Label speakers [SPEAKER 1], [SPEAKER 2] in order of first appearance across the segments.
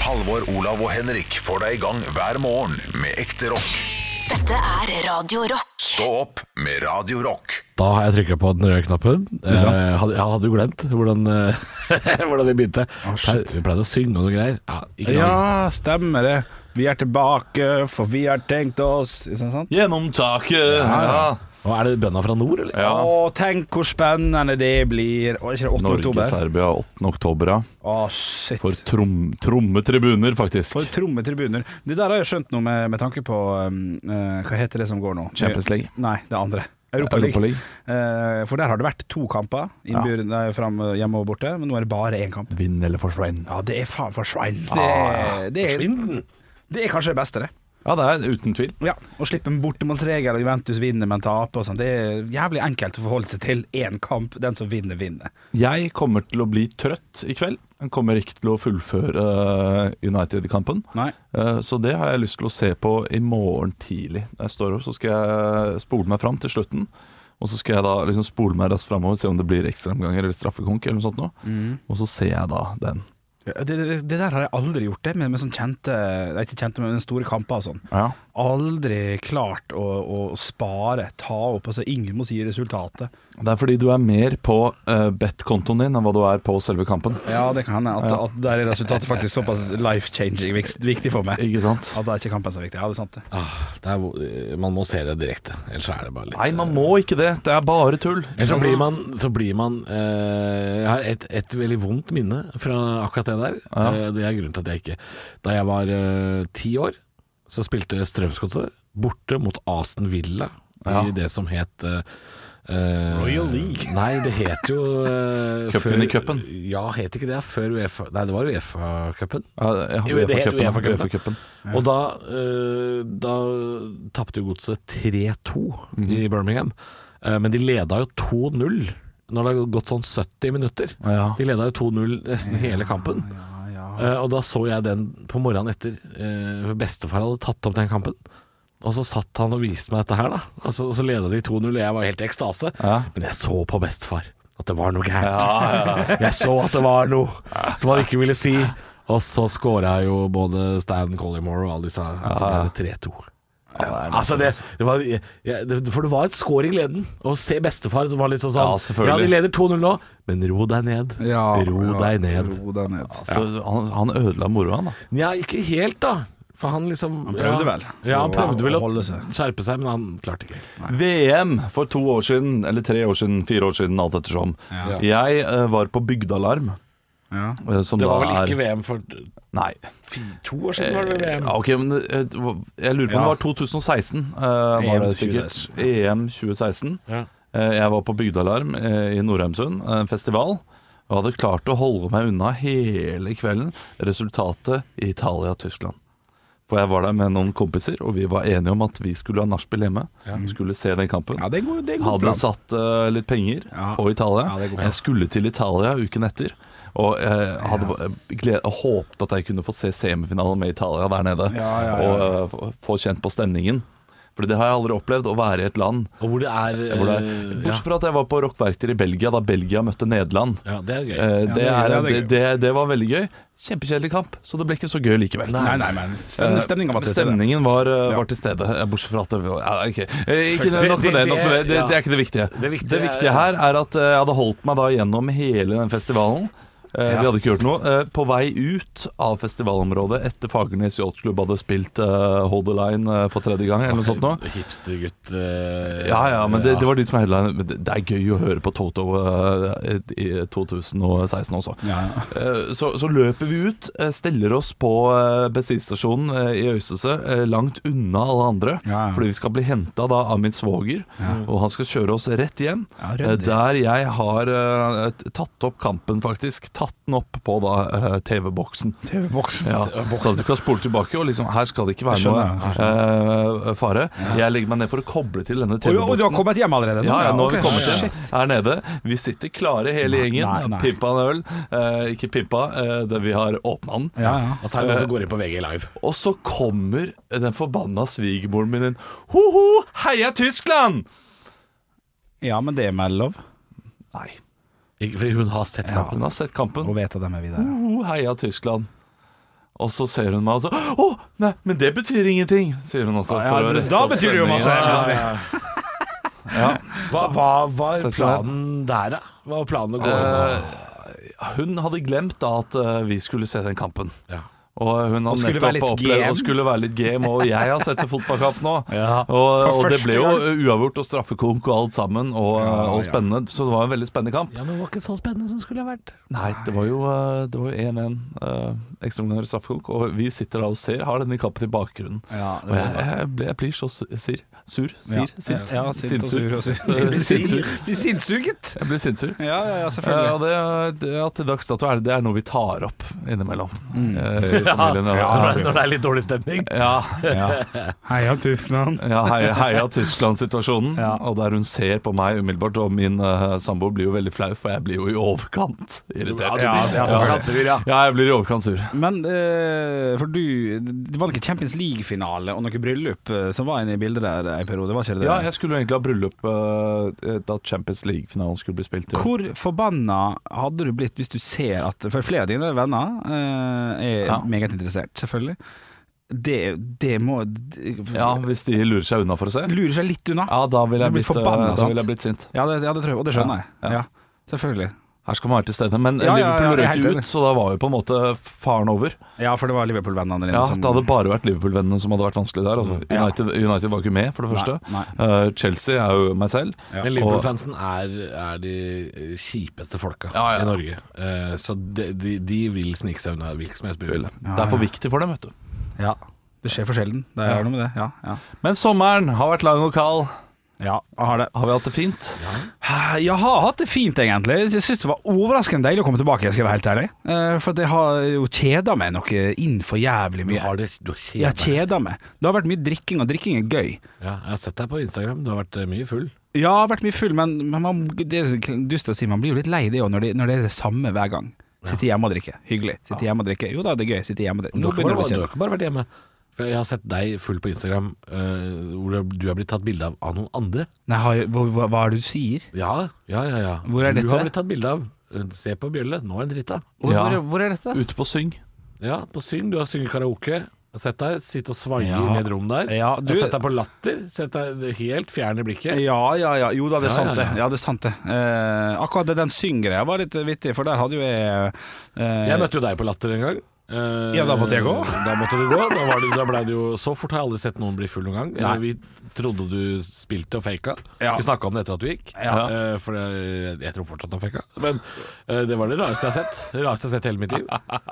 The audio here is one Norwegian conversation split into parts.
[SPEAKER 1] Halvor, Olav og Henrik får deg i gang hver morgen med ekte rock.
[SPEAKER 2] Dette Radio Rock.
[SPEAKER 1] Stå opp med Radio Rock.
[SPEAKER 3] Da har jeg trykket på den røde knappen. Jeg hadde jo glemt hvordan, hvordan vi begynte. Vi pleide å synge og noe greier.
[SPEAKER 4] Ja, stemmer det. Vi tilbake, for vi har tenkt oss sant?
[SPEAKER 5] Gjennom taket. Ja.
[SPEAKER 3] Og er det bønna fra nord, eller?
[SPEAKER 5] Ja.
[SPEAKER 4] Tenk hvor spennende det blir. Ikke det 8. oktober?
[SPEAKER 5] Norge-Serbia 8. oktober, ja.
[SPEAKER 4] Shit.
[SPEAKER 5] For trommetribuner, faktisk.
[SPEAKER 4] For trommetribuner. Det der har jeg skjønt noe med tanke på hva heter det som går nå?
[SPEAKER 5] Champions League.
[SPEAKER 4] Nei, det andre. Europa League. For der har det vært 2 kamper fram hjemme og borte, men nå er det bare 1 kamp.
[SPEAKER 5] Vinn eller forsvinn.
[SPEAKER 4] Ja, det er faen forsvein. Det er kanskje det beste, det.
[SPEAKER 5] Ja, det er uten tvil.
[SPEAKER 4] Ja, å slippe en bortemålsregel, Juventus vinner, men taper og sånn. Det er jævlig enkelt å forholde seg til 1 kamp. Den som vinner, vinner.
[SPEAKER 5] Jeg kommer til å bli trøtt i kveld. Jeg kommer ikke til å fullføre United-kampen.
[SPEAKER 4] Nei.
[SPEAKER 5] Så det har jeg lyst til å se på i morgen tidlig. Når jeg står opp, så skal jeg spole meg fram til slutten. Og så skal jeg da liksom spole meg raskt fremover, se om det blir ekstraomganger eller straffekonk eller noe sånt nå. Og så ser jeg da den.
[SPEAKER 4] Det der har jeg aldri gjort, det med sånn ikke kjente, men store kamper og sånn.
[SPEAKER 5] Ja.
[SPEAKER 4] Aldri klart å spare, ta opp, altså ingen må si resultatet.
[SPEAKER 5] Det er fordi du er mer på bet-kontoen din enn hva du er på selve kampen.
[SPEAKER 4] Ja, det kan hende at der er resultatet faktisk såpass life-changing viktig for meg.
[SPEAKER 5] Ikke sant?
[SPEAKER 4] At det er ikke kampen så viktig, ja, det er sant det.
[SPEAKER 3] Man må se det direkte, ellers er det bare litt...
[SPEAKER 5] Nei, man må ikke det, det er bare tull.
[SPEAKER 3] Ellers så blir man jeg har et veldig vondt minne fra akkurat det der. Det er grunnen til at jeg ikke... Da jeg var 10 år, så spilte Strømsgodset borte mot Aston Villa i det som het...
[SPEAKER 4] Royal League.
[SPEAKER 3] Nei, det het jo
[SPEAKER 5] Cupen.
[SPEAKER 3] Ja, het ikke det før UEFA. Nei, det var UEFA-cupen.
[SPEAKER 5] Det het UEFA-cupen.
[SPEAKER 3] Og da tappte jo Godset 3-2 i Birmingham. Men de leda jo 2-0 når det har gått sånn 70 minutter. De leda jo 2-0 nesten hele kampen. Og da så jeg den på morgenen etter. Bestefar hadde tatt opp den kampen. Og så satt han og viste meg dette her da. Og så ledet de 2-0, og jeg var helt i ekstase. Men jeg så på bestefar at det var noe gærent. Jeg så at det var noe som han ikke ville si. Og så skåret jo både Stan Collymore og alle disse, så ble det 3-2. Altså for det var et skår i gleden. Å se bestefar som var litt sånn ja, de leder 2-0 nå, men ro deg ned. Ro deg ned.
[SPEAKER 5] Altså, han ødela moroa da.
[SPEAKER 3] Ja, ikke helt da. For han liksom...
[SPEAKER 4] Han prøvde vel.
[SPEAKER 3] Ja, han prøvde vel å skjerpe seg, men han klarte ikke.
[SPEAKER 5] VM for 2 år siden, eller 3 år siden, 4 år siden, alt ettersom. Jeg var på Bygdealarm.
[SPEAKER 3] Det var vel ikke VM for...
[SPEAKER 5] Nei.
[SPEAKER 3] 2 år siden var det VM.
[SPEAKER 5] Ok, men jeg lurer på om det var 2016, var det sikkert. EM 2016. Jeg var på Bygdealarm i Nordheimsund, en festival. Og hadde klart å holde meg unna hele kvelden. Resultatet i Italia og Tyskland. For jeg var der med noen kompiser, og vi var enige om at vi skulle ha nachspiel hjemme. Vi skulle se den kampen.
[SPEAKER 4] Ja, det går
[SPEAKER 5] hadde satt litt penger på Italia. Jeg skulle til Italia uken etter. Og jeg hadde håpet at jeg kunne få se semifinalen med Italia der nede. Og få kjent på stemningen. Fordi det har jeg aldri opplevd, å være i et land.
[SPEAKER 3] Og hvor det er
[SPEAKER 5] bortsett fra at jeg var på Rockverkter i Belgia, da Belgia møtte Nederland.
[SPEAKER 3] Ja, det er gøy.
[SPEAKER 5] Det var veldig gøy. Kjempekjedelig kamp, så det ble ikke så gøy likevel.
[SPEAKER 4] Nei, men stemningen var til stede.
[SPEAKER 5] Stemningen var til stede, bortsett fra at ikke nok med det. Det er ikke det viktige. Det viktige her er at jeg hadde holdt meg da gjennom hele den festivalen. Vi hadde ikke gjort noe. På vei ut av festivalområdet etter Fagernes Yacht-klubb hadde spilt Hold the Line for 3. gang eller noe sånt nå.
[SPEAKER 3] Hipstergutt
[SPEAKER 5] men det var de som var headline. Det er gøy å høre på Toto i 2016 også. Så løper vi ut, steller oss på bensinstasjonen i Øystese, langt unna alle andre, fordi vi skal bli hentet da av min svoger, og han skal kjøre oss rett hjem, der jeg har tatt opp kampen faktisk, tatt den opp på da TV-boksen. Så at du kan spole tilbake, og liksom, her skal det ikke være noe fare. Jeg legger meg ned for å koble til denne TV-boksen.
[SPEAKER 4] Og du har kommet hjem allerede?
[SPEAKER 5] Ja, nå har vi kommet hjem her nede. Vi sitter klare hele gjengen. Pimpa en øl. Ikke pimpa, vi har åpnet den.
[SPEAKER 3] Og så er det noen som går inn på VG Live.
[SPEAKER 5] Og så kommer den forbanna svigermoren min inn. Ho-ho, heia Tyskland!
[SPEAKER 4] Ja, men det er mellom.
[SPEAKER 5] Nei.
[SPEAKER 3] Fordi hun har sett kampen.
[SPEAKER 5] Hun har sett kampen.
[SPEAKER 4] Og vet at de er videre.
[SPEAKER 5] Heia Tyskland. Og så ser hun meg og så nei, men det betyr ingenting, sier hun også.
[SPEAKER 4] Da betyr det jo masse.
[SPEAKER 3] Hva var planen der, da? Hva var planen å gå inn?
[SPEAKER 5] Hun hadde glemt da at vi skulle se den kampen.
[SPEAKER 3] Ja.
[SPEAKER 5] Og hun har nettopp opplevd å skulle være litt game. Og jeg har sett en fotballkamp nå. Og det ble jo uavgjort og straffekonk og alt sammen. Og spennende. Så det var en veldig spennende kamp.
[SPEAKER 3] Ja, men det var ikke så spennende som skulle ha vært.
[SPEAKER 5] Nei, det var jo 1-1 ekstraomganger straffekonk. Og vi sitter da og har denne kampen i bakgrunnen. Og jeg blir så sint.
[SPEAKER 4] Sinnssuget.
[SPEAKER 5] Jeg blir sinnsur.
[SPEAKER 4] Ja, selvfølgelig.
[SPEAKER 5] Og det til dags dato det noe vi tar opp innimellom.
[SPEAKER 3] Når det er litt dårlig stemning.
[SPEAKER 4] Heia Tyskland.
[SPEAKER 5] Heia Tyskland-situasjonen. Og der hun ser på meg umiddelbart. Og min samboer blir jo veldig flau, for jeg blir jo i overkant irritert. Jeg blir i overkant sur. Men
[SPEAKER 4] for det var ikke Champions League-finale og noe bryllup som var inne i bildet der en periode, var ikke det?
[SPEAKER 5] Ja, jeg skulle egentlig ha bryllup da Champions League-finalen skulle bli spilt.
[SPEAKER 4] Hvor forbanna hadde du blitt hvis du ser at for flere av dine venner meget interessert, selvfølgelig. Det må
[SPEAKER 5] hvis de lurer seg unna for å se.
[SPEAKER 4] Lurer seg litt unna.
[SPEAKER 5] Ja, da vil jeg blitt sint.
[SPEAKER 4] Ja, det tror jeg, og det skjønner jeg. Ja, selvfølgelig.
[SPEAKER 5] Her skal man være til stede. Men Liverpool røk ut, så da var jo på en måte faren over. Ja,
[SPEAKER 4] for det var Liverpool-vennene dine
[SPEAKER 5] det hadde bare vært Liverpool-vennene som hadde vært vanskelig der. Altså, United var ikke med, for det første. Chelsea er jo meg selv.
[SPEAKER 3] Men Liverpool-fansen er de kjipeste folka i Norge. Så de vil snike seg unna hvilket som helst bryllup.
[SPEAKER 5] Det er for viktig for dem, vet du.
[SPEAKER 4] Ja, det skjer for sjelden. Det er noe med det,
[SPEAKER 5] Men sommeren har vært lang og kald.
[SPEAKER 4] Ja, har
[SPEAKER 5] vi hatt det fint?
[SPEAKER 4] Jeg har hatt det fint, egentlig. Jeg synes det var overraskende deilig å komme tilbake, jeg skal være helt ærlig. For det har jo kjedet meg noe inn for jævlig mye. Jeg har kjedet meg. Det har vært mye drikking, og drikking er gøy.
[SPEAKER 3] Ja, jeg har sett deg på Instagram, du har vært mye full.
[SPEAKER 4] Ja, jeg har vært mye full, men det er dust å si, man blir jo litt lei det når det er det samme hver gang. Sitte hjemme og drikke, hyggelig. Sitte hjemme og drikke, jo da er det gøy, sitte hjemme og drikke.
[SPEAKER 3] Du har ikke bare vært hjemme. For jeg har sett deg full på Instagram hvor du har blitt tatt bilde av noen andre.
[SPEAKER 4] Nei, hva er det du sier?
[SPEAKER 3] Ja.
[SPEAKER 4] Hvor er dette?
[SPEAKER 3] Du har blitt tatt bilde av. Se på Bjølle, nå er den dritta.
[SPEAKER 4] Hvor er dette?
[SPEAKER 5] Ute på Syng.
[SPEAKER 3] Ja, på Syng. Du har synget karaoke. Jeg har sett deg sitte og svaie inn i et rom der. Jeg har sett deg på Latter. Sett deg helt fjern i blikket.
[SPEAKER 4] Ja. Jo da, det er sant det. Ja, det er sant det. Akkurat den syngere var litt vittig, for der hadde jo
[SPEAKER 3] jeg møtte jo deg på Latter en gang.
[SPEAKER 4] Da måtte jeg gå.
[SPEAKER 3] Da måtte du gå. Da ble det jo så fort. Har jeg aldri sett noen bli full noen gang. Vi trodde du spilte og faka. Vi snakket om det etter at du gikk. For jeg tror fortsatt han faka. Men det var det rareste jeg har sett. Det rareste jeg har sett hele mitt liv.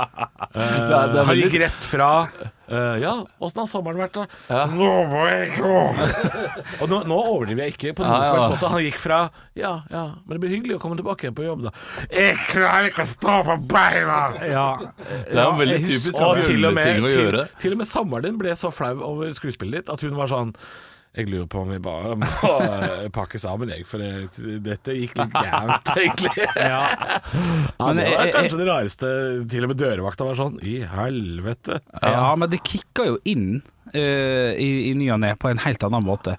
[SPEAKER 3] Han gikk rett fra åssen har sommeren vært da? Nå må jeg gå. Og nå overdriver jeg ikke på noen som helst måte. Han gikk fra men det blir hyggelig å komme tilbake igjen på jobb da. Jeg klarer ikke å stå på beina.
[SPEAKER 5] Det er en veldig typisk bjølleting å gjøre.
[SPEAKER 3] Til og med samboeren din ble så flau over skuespillet ditt at hun var sånn, jeg lurer på om vi bare må pakke sammen, for dette gikk litt gærent, egentlig. Men det var kanskje det rareste. Til og med dørvakta var sånn, i helvete.
[SPEAKER 4] Ja, men det kikka jo inn i ny og ne på en helt annen måte.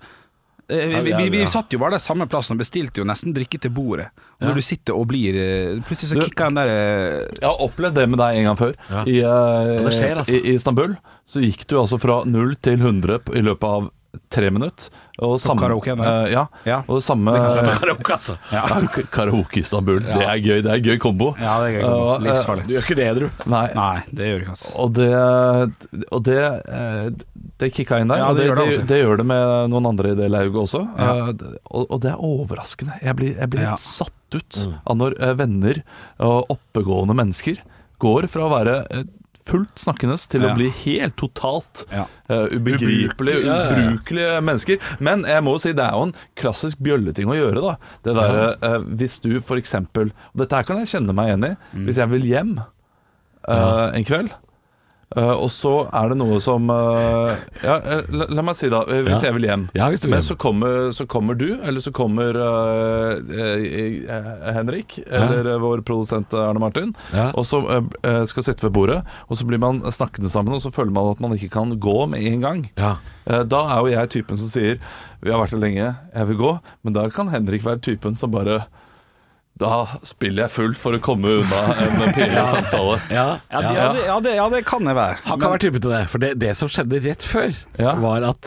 [SPEAKER 4] Vi satt jo bare der samme plassen og bestilte jo nesten drikke til bordet. Og når du sitter og blir plutselig så kikker den der
[SPEAKER 5] Jeg har opplevd det med deg en gang før.
[SPEAKER 3] Det skjer, altså.
[SPEAKER 5] I Istanbul så gikk du altså fra 0 til 100 i løpet av 3 minutter. Og samme,
[SPEAKER 4] karaoke,
[SPEAKER 5] og det samme
[SPEAKER 3] karaoke, altså.
[SPEAKER 5] Karaoke i Istanbul. Det er gøy, det er gøy kombo.
[SPEAKER 4] Ja, det er gøy kombo. Livsfarlig.
[SPEAKER 3] Du gjør ikke det, du.
[SPEAKER 4] Nei, det gjør du ikke, altså.
[SPEAKER 5] Og det kicka inn der, det gjør det med noen andre i det lauget også. Og det er overraskende. Jeg blir helt satt ut av når venner og oppegående mennesker går fra å være fullt snakkende til å bli helt totalt ubegripelige, ubrukelige mennesker. Men jeg må si det er jo en klassisk bjølleting å gjøre da. Det der, hvis du for eksempel, og dette her kan jeg kjenne meg igjen i, hvis jeg vil hjem en kveld, og så er det noe som la meg si da, hvis jeg vil hjem, men så kommer du, eller så kommer Henrik, eller vår produsent Arne Martin, og så skal sitte ved bordet, og så blir man snakkende sammen, og så føler man at man ikke kan gå med en gang. Da er jo jeg typen som sier, vi har vært her lenge, jeg vil gå, men da kan Henrik være typen som bare Da spiller jeg full for å komme unna en pinlig samtale.
[SPEAKER 4] Det kan jeg være.
[SPEAKER 3] Han kan være type til det. For det som skjedde rett før, var at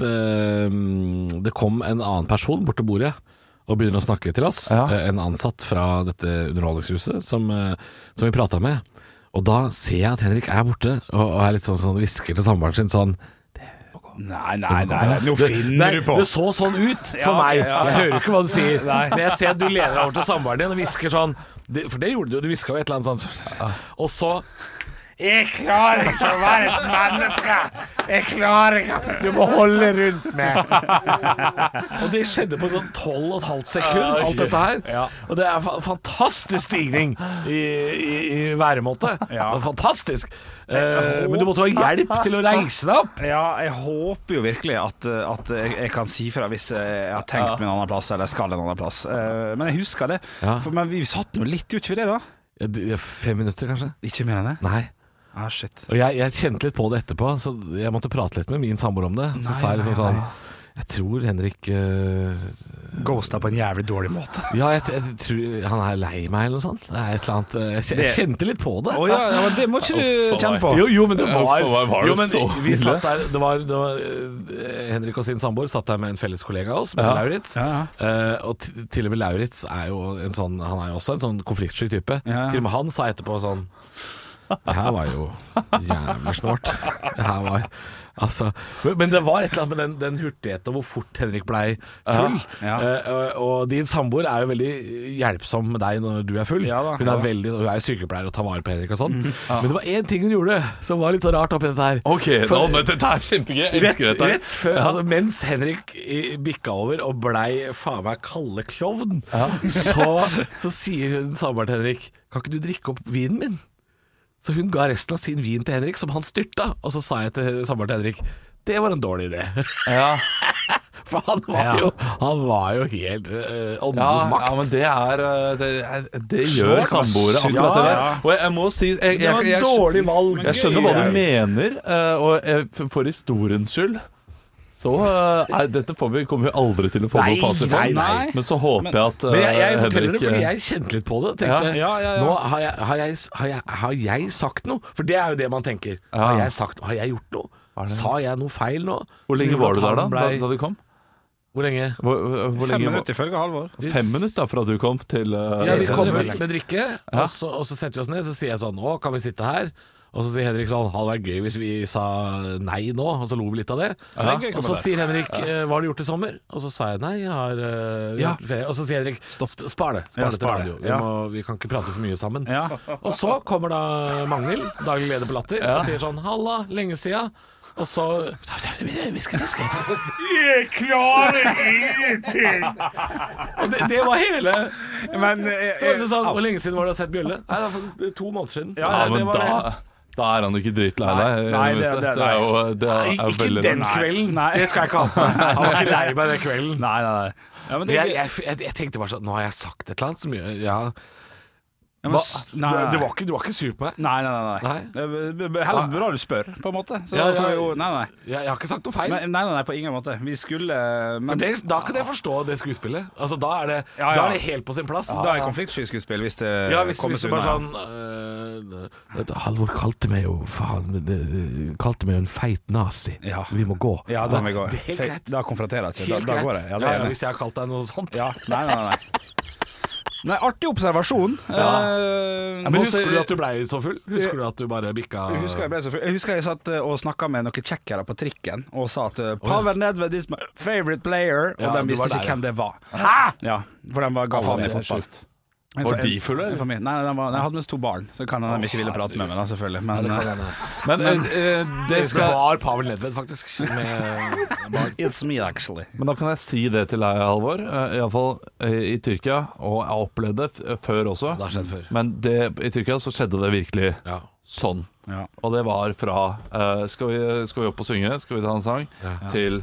[SPEAKER 3] det kom en annen person bort til bordet og begynner å snakke til oss. En ansatt fra dette underholdningshuset som vi pratet med. Og da ser jeg at Henrik er borte og er litt sånn hvisker til samboeren sin sånn
[SPEAKER 4] Nei, nå finner du på.
[SPEAKER 3] Det så sånn ut for meg. Jeg hører ikke hva du sier. Men jeg ser at du lener deg over til samboeren din og hvisker sånn. For det gjorde du hviska jo et eller annet sånt. Og så Jeg klarer ikke å være et menneske! Jeg klarer ikke! Du må holde rundt meg! Og det skjedde på sånn 12,5 sekund, alt dette her. Og det er fantastisk stigning i væremåte. Fantastisk. Men du måtte ha hjelp til å reise deg opp.
[SPEAKER 4] Ja, jeg håper jo virkelig at jeg kan si fra hvis jeg har tenkt meg en annen plass, eller skal en annen plass. Men jeg husker det. Men vi satt nå litt, gjorde vi det da?
[SPEAKER 3] 5 minutter kanskje.
[SPEAKER 4] Ikke mer enn det?
[SPEAKER 3] Nei.
[SPEAKER 4] Shit.
[SPEAKER 3] Og jeg kjente litt på det etterpå, så jeg måtte prate litt med min samboer om det. Så sa jeg liksom sånn Jeg tror Henrik
[SPEAKER 4] ghosta på en jævlig dårlig måte.
[SPEAKER 3] Ja, jeg tror han er lei meg eller noe sånt. Det er et eller annet Jeg kjente litt på det.
[SPEAKER 4] Men det må ikke du kjenne på.
[SPEAKER 3] Jo, men det var
[SPEAKER 5] det så
[SPEAKER 3] vi satt der, det var Henrik og sin samboer satt der med en felles kollega av oss, med Lauritz. Og til og med Lauritz er jo en sånn Han er jo også en sånn konfliktsky type. Til og med han sa etterpå sånn Det her var jo jævlig snålt. Det her var altså, men det var et eller annet med den hurtigheten og hvor fort Henrik blei full. Og din samboer er jo veldig hjelpsom med deg når du er full. Hun er sykepleier og tar vare på Henrik og sånn. Men det var én ting hun gjorde som var litt så rart oppi dette her.
[SPEAKER 5] Ok, dette er kjempegøy. Jeg elsker dette.
[SPEAKER 3] Rett før, mens Henrik bikka over og blei faen meg kalde klovn, så sier hun samboeren til Henrik: Kan ikke du drikke opp vinen min? Så hun ga resten av sin vin til Henrik, som han styrta. Og så sa jeg til samboeren til Henrik: det var en dårlig idé. For han var jo helt åndens makt.
[SPEAKER 5] Ja, men det gjør samboere akkurat det. Og jeg må si
[SPEAKER 3] det var en dårlig valg.
[SPEAKER 5] Jeg skjønner hva du mener, og for historiens skyld så dette kommer vi aldri til å få noe fasit på. Men så håper jeg at
[SPEAKER 3] Men jeg forteller det fordi jeg kjente litt på det. Tenkte, nå har jeg sagt noe? For det er jo det man tenker. Har jeg gjort noe? Sa jeg noe feil nå?
[SPEAKER 5] Hvor lenge var du der da du kom?
[SPEAKER 3] Hvor lenge?
[SPEAKER 4] 5 minutter ifølge Halvor.
[SPEAKER 5] 5 minutter fra du kom til
[SPEAKER 3] vi kommer med drikke, og så setter vi oss ned. Så sier jeg sånn: nå kan vi sitte her. Og så sier Henrik sånn: hadde vært gøy hvis vi sa nei nå. Og så lo vi litt av det. Og så sier Henrik: hva har du gjort i sommer? Og så sa jeg nei, jeg har gjort ferie. Og så sier Henrik: spar det til radio. Vi kan ikke prate for mye sammen. Og så kommer da Mangel, daglig leder på Latter, og sier sånn: halla, lenge siden. Og så Vi skal Jeg klarer ingenting! Og det var hele. Men sånn, hvor lenge siden var det å ha sett Bjølle? Nei, det var faktisk 2 måneder siden.
[SPEAKER 5] Men da er han jo ikke dritlei deg.
[SPEAKER 3] Nei, det er jo ikke den kvelden. Det skal jeg ikke ha. Han var ikke lei meg den kvelden. Nei. Jeg tenkte bare sånn: nå har jeg sagt et eller annet som gjør Du var ikke sur på meg?
[SPEAKER 4] Nei. Heller bra du spør, på en måte. Så
[SPEAKER 3] jeg har ikke sagt noe feil.
[SPEAKER 4] Nei, på ingen måte. Vi skulle
[SPEAKER 3] da kan jeg forstå det skuespillet. Altså, da er det helt på sin plass.
[SPEAKER 4] Da er konfliktsky skuespill hvis det
[SPEAKER 3] kommer seg bare sånn Halvor kalte meg jo kalte meg en feit nazi. Vi må gå.
[SPEAKER 4] Ja, da må vi gå.
[SPEAKER 3] Helt greit.
[SPEAKER 4] Da konfronterer jeg ikke. Da går det.
[SPEAKER 3] Hvis jeg har kalt deg noe sånt.
[SPEAKER 4] Nei, artig observasjon.
[SPEAKER 3] Men husker du at du ble så full? Husker du at du bare bikka?
[SPEAKER 4] Jeg husker jeg satt og snakket med noen tsjekkere på trikken og sa at Pavel Nedved is my favorite player, og de visste ikke hvem det var. Ja, for de var ga faen i fotball.
[SPEAKER 5] Var de fulle?
[SPEAKER 4] Nei, jeg hadde med 2 barn, så kan de ikke ville prate med meg da, selvfølgelig.
[SPEAKER 5] Men det
[SPEAKER 3] var Pavel Nedved faktisk.
[SPEAKER 4] It's me, actually.
[SPEAKER 5] Men da kan jeg si det til deg, Halvor. I alle fall i Tyrkia, og jeg opplevde det før også.
[SPEAKER 3] Det har skjedd før.
[SPEAKER 5] Men i Tyrkia så skjedde det virkelig sånn. Og det var fra skal vi opp og synge, skal vi ta en sang, til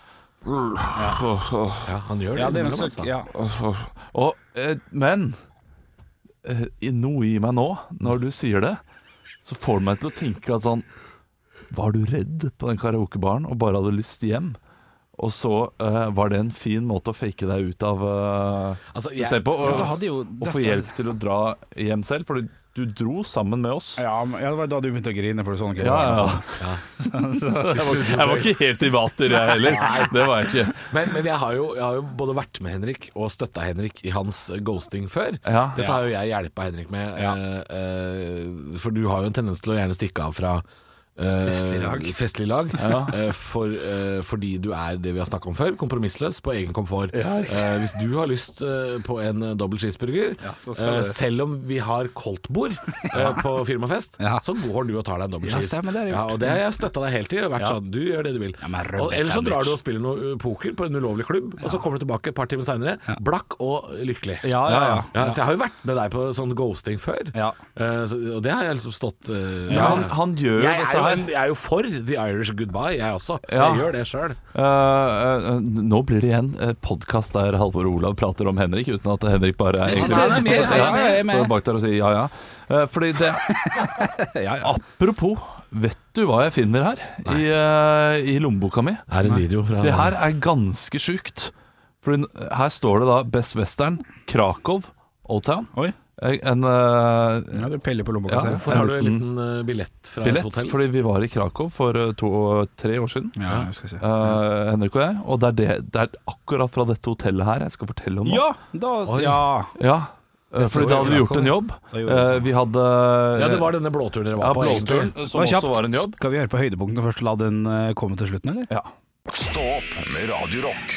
[SPEAKER 3] han gjør det.
[SPEAKER 4] Ja, det er nok
[SPEAKER 5] sånn. Men noe i meg nå, når du sier det, så får det meg til å tenke at sånn: var du redd på den karaokebaren og bare hadde lyst hjem? Og så var det en fin måte å fake deg ut av systemet på, og få hjelp til å dra hjem selv, for du dro sammen med oss.
[SPEAKER 4] Ja, det var da du begynte å grine for sånn.
[SPEAKER 5] Jeg var ikke helt i vater, jeg heller. Det var jeg ikke.
[SPEAKER 3] Men jeg har jo både vært med Henrik og støtta Henrik i hans ghosting før. Dette har jo jeg hjulpet Henrik med, for du har jo en tendens til å gjerne stikke av fra festlig lag fordi du er det vi har snakket om før, kompromissløs på egen komfort. Hvis du har lyst på en dobbelt cheeseburger, selv om vi har koldtbord på firmafest, så går du og tar deg en dobbelt cheese. Og det har jeg støttet deg helt i, og vært sånn, du gjør det du vil. Eller så drar du og spiller noe poker på en ulovlig klubb, og så kommer du tilbake et par timer senere, blakk og lykkelig. Så jeg har jo vært med deg på sånn ghosting før, og det har jeg liksom stått
[SPEAKER 5] han gjør dette.
[SPEAKER 3] Jeg er jo for The Irish Goodbye, jeg også. Jeg gjør det selv.
[SPEAKER 5] Nå blir det igjen podcast der Halvor og Olav prater om Henrik, uten at Henrik bare er med bak der og sier ja. Fordi det apropos, vet du hva jeg finner her i lommeboka mi?
[SPEAKER 3] Her er en video fra...
[SPEAKER 5] Det her er ganske sykt. Fordi her står det da Best Western, Krakow, Old Town.
[SPEAKER 4] Oi.
[SPEAKER 5] Du
[SPEAKER 4] peller på lommeboka.
[SPEAKER 3] Hvorfor har du en liten billett fra et hotell?
[SPEAKER 5] Fordi vi var i Krakow for 2-3 år siden, Henrik og jeg. Og det er akkurat fra dette hotellet her jeg skal fortelle om nå. Fordi da hadde vi gjort en jobb. Vi hadde
[SPEAKER 3] det var denne blåturen dere var på.
[SPEAKER 5] Blåturen, som også var en jobb.
[SPEAKER 4] Skal vi høre på høydepunktene først og la den komme til slutten, eller?
[SPEAKER 5] Ja.
[SPEAKER 1] Stå opp med Radio Rock.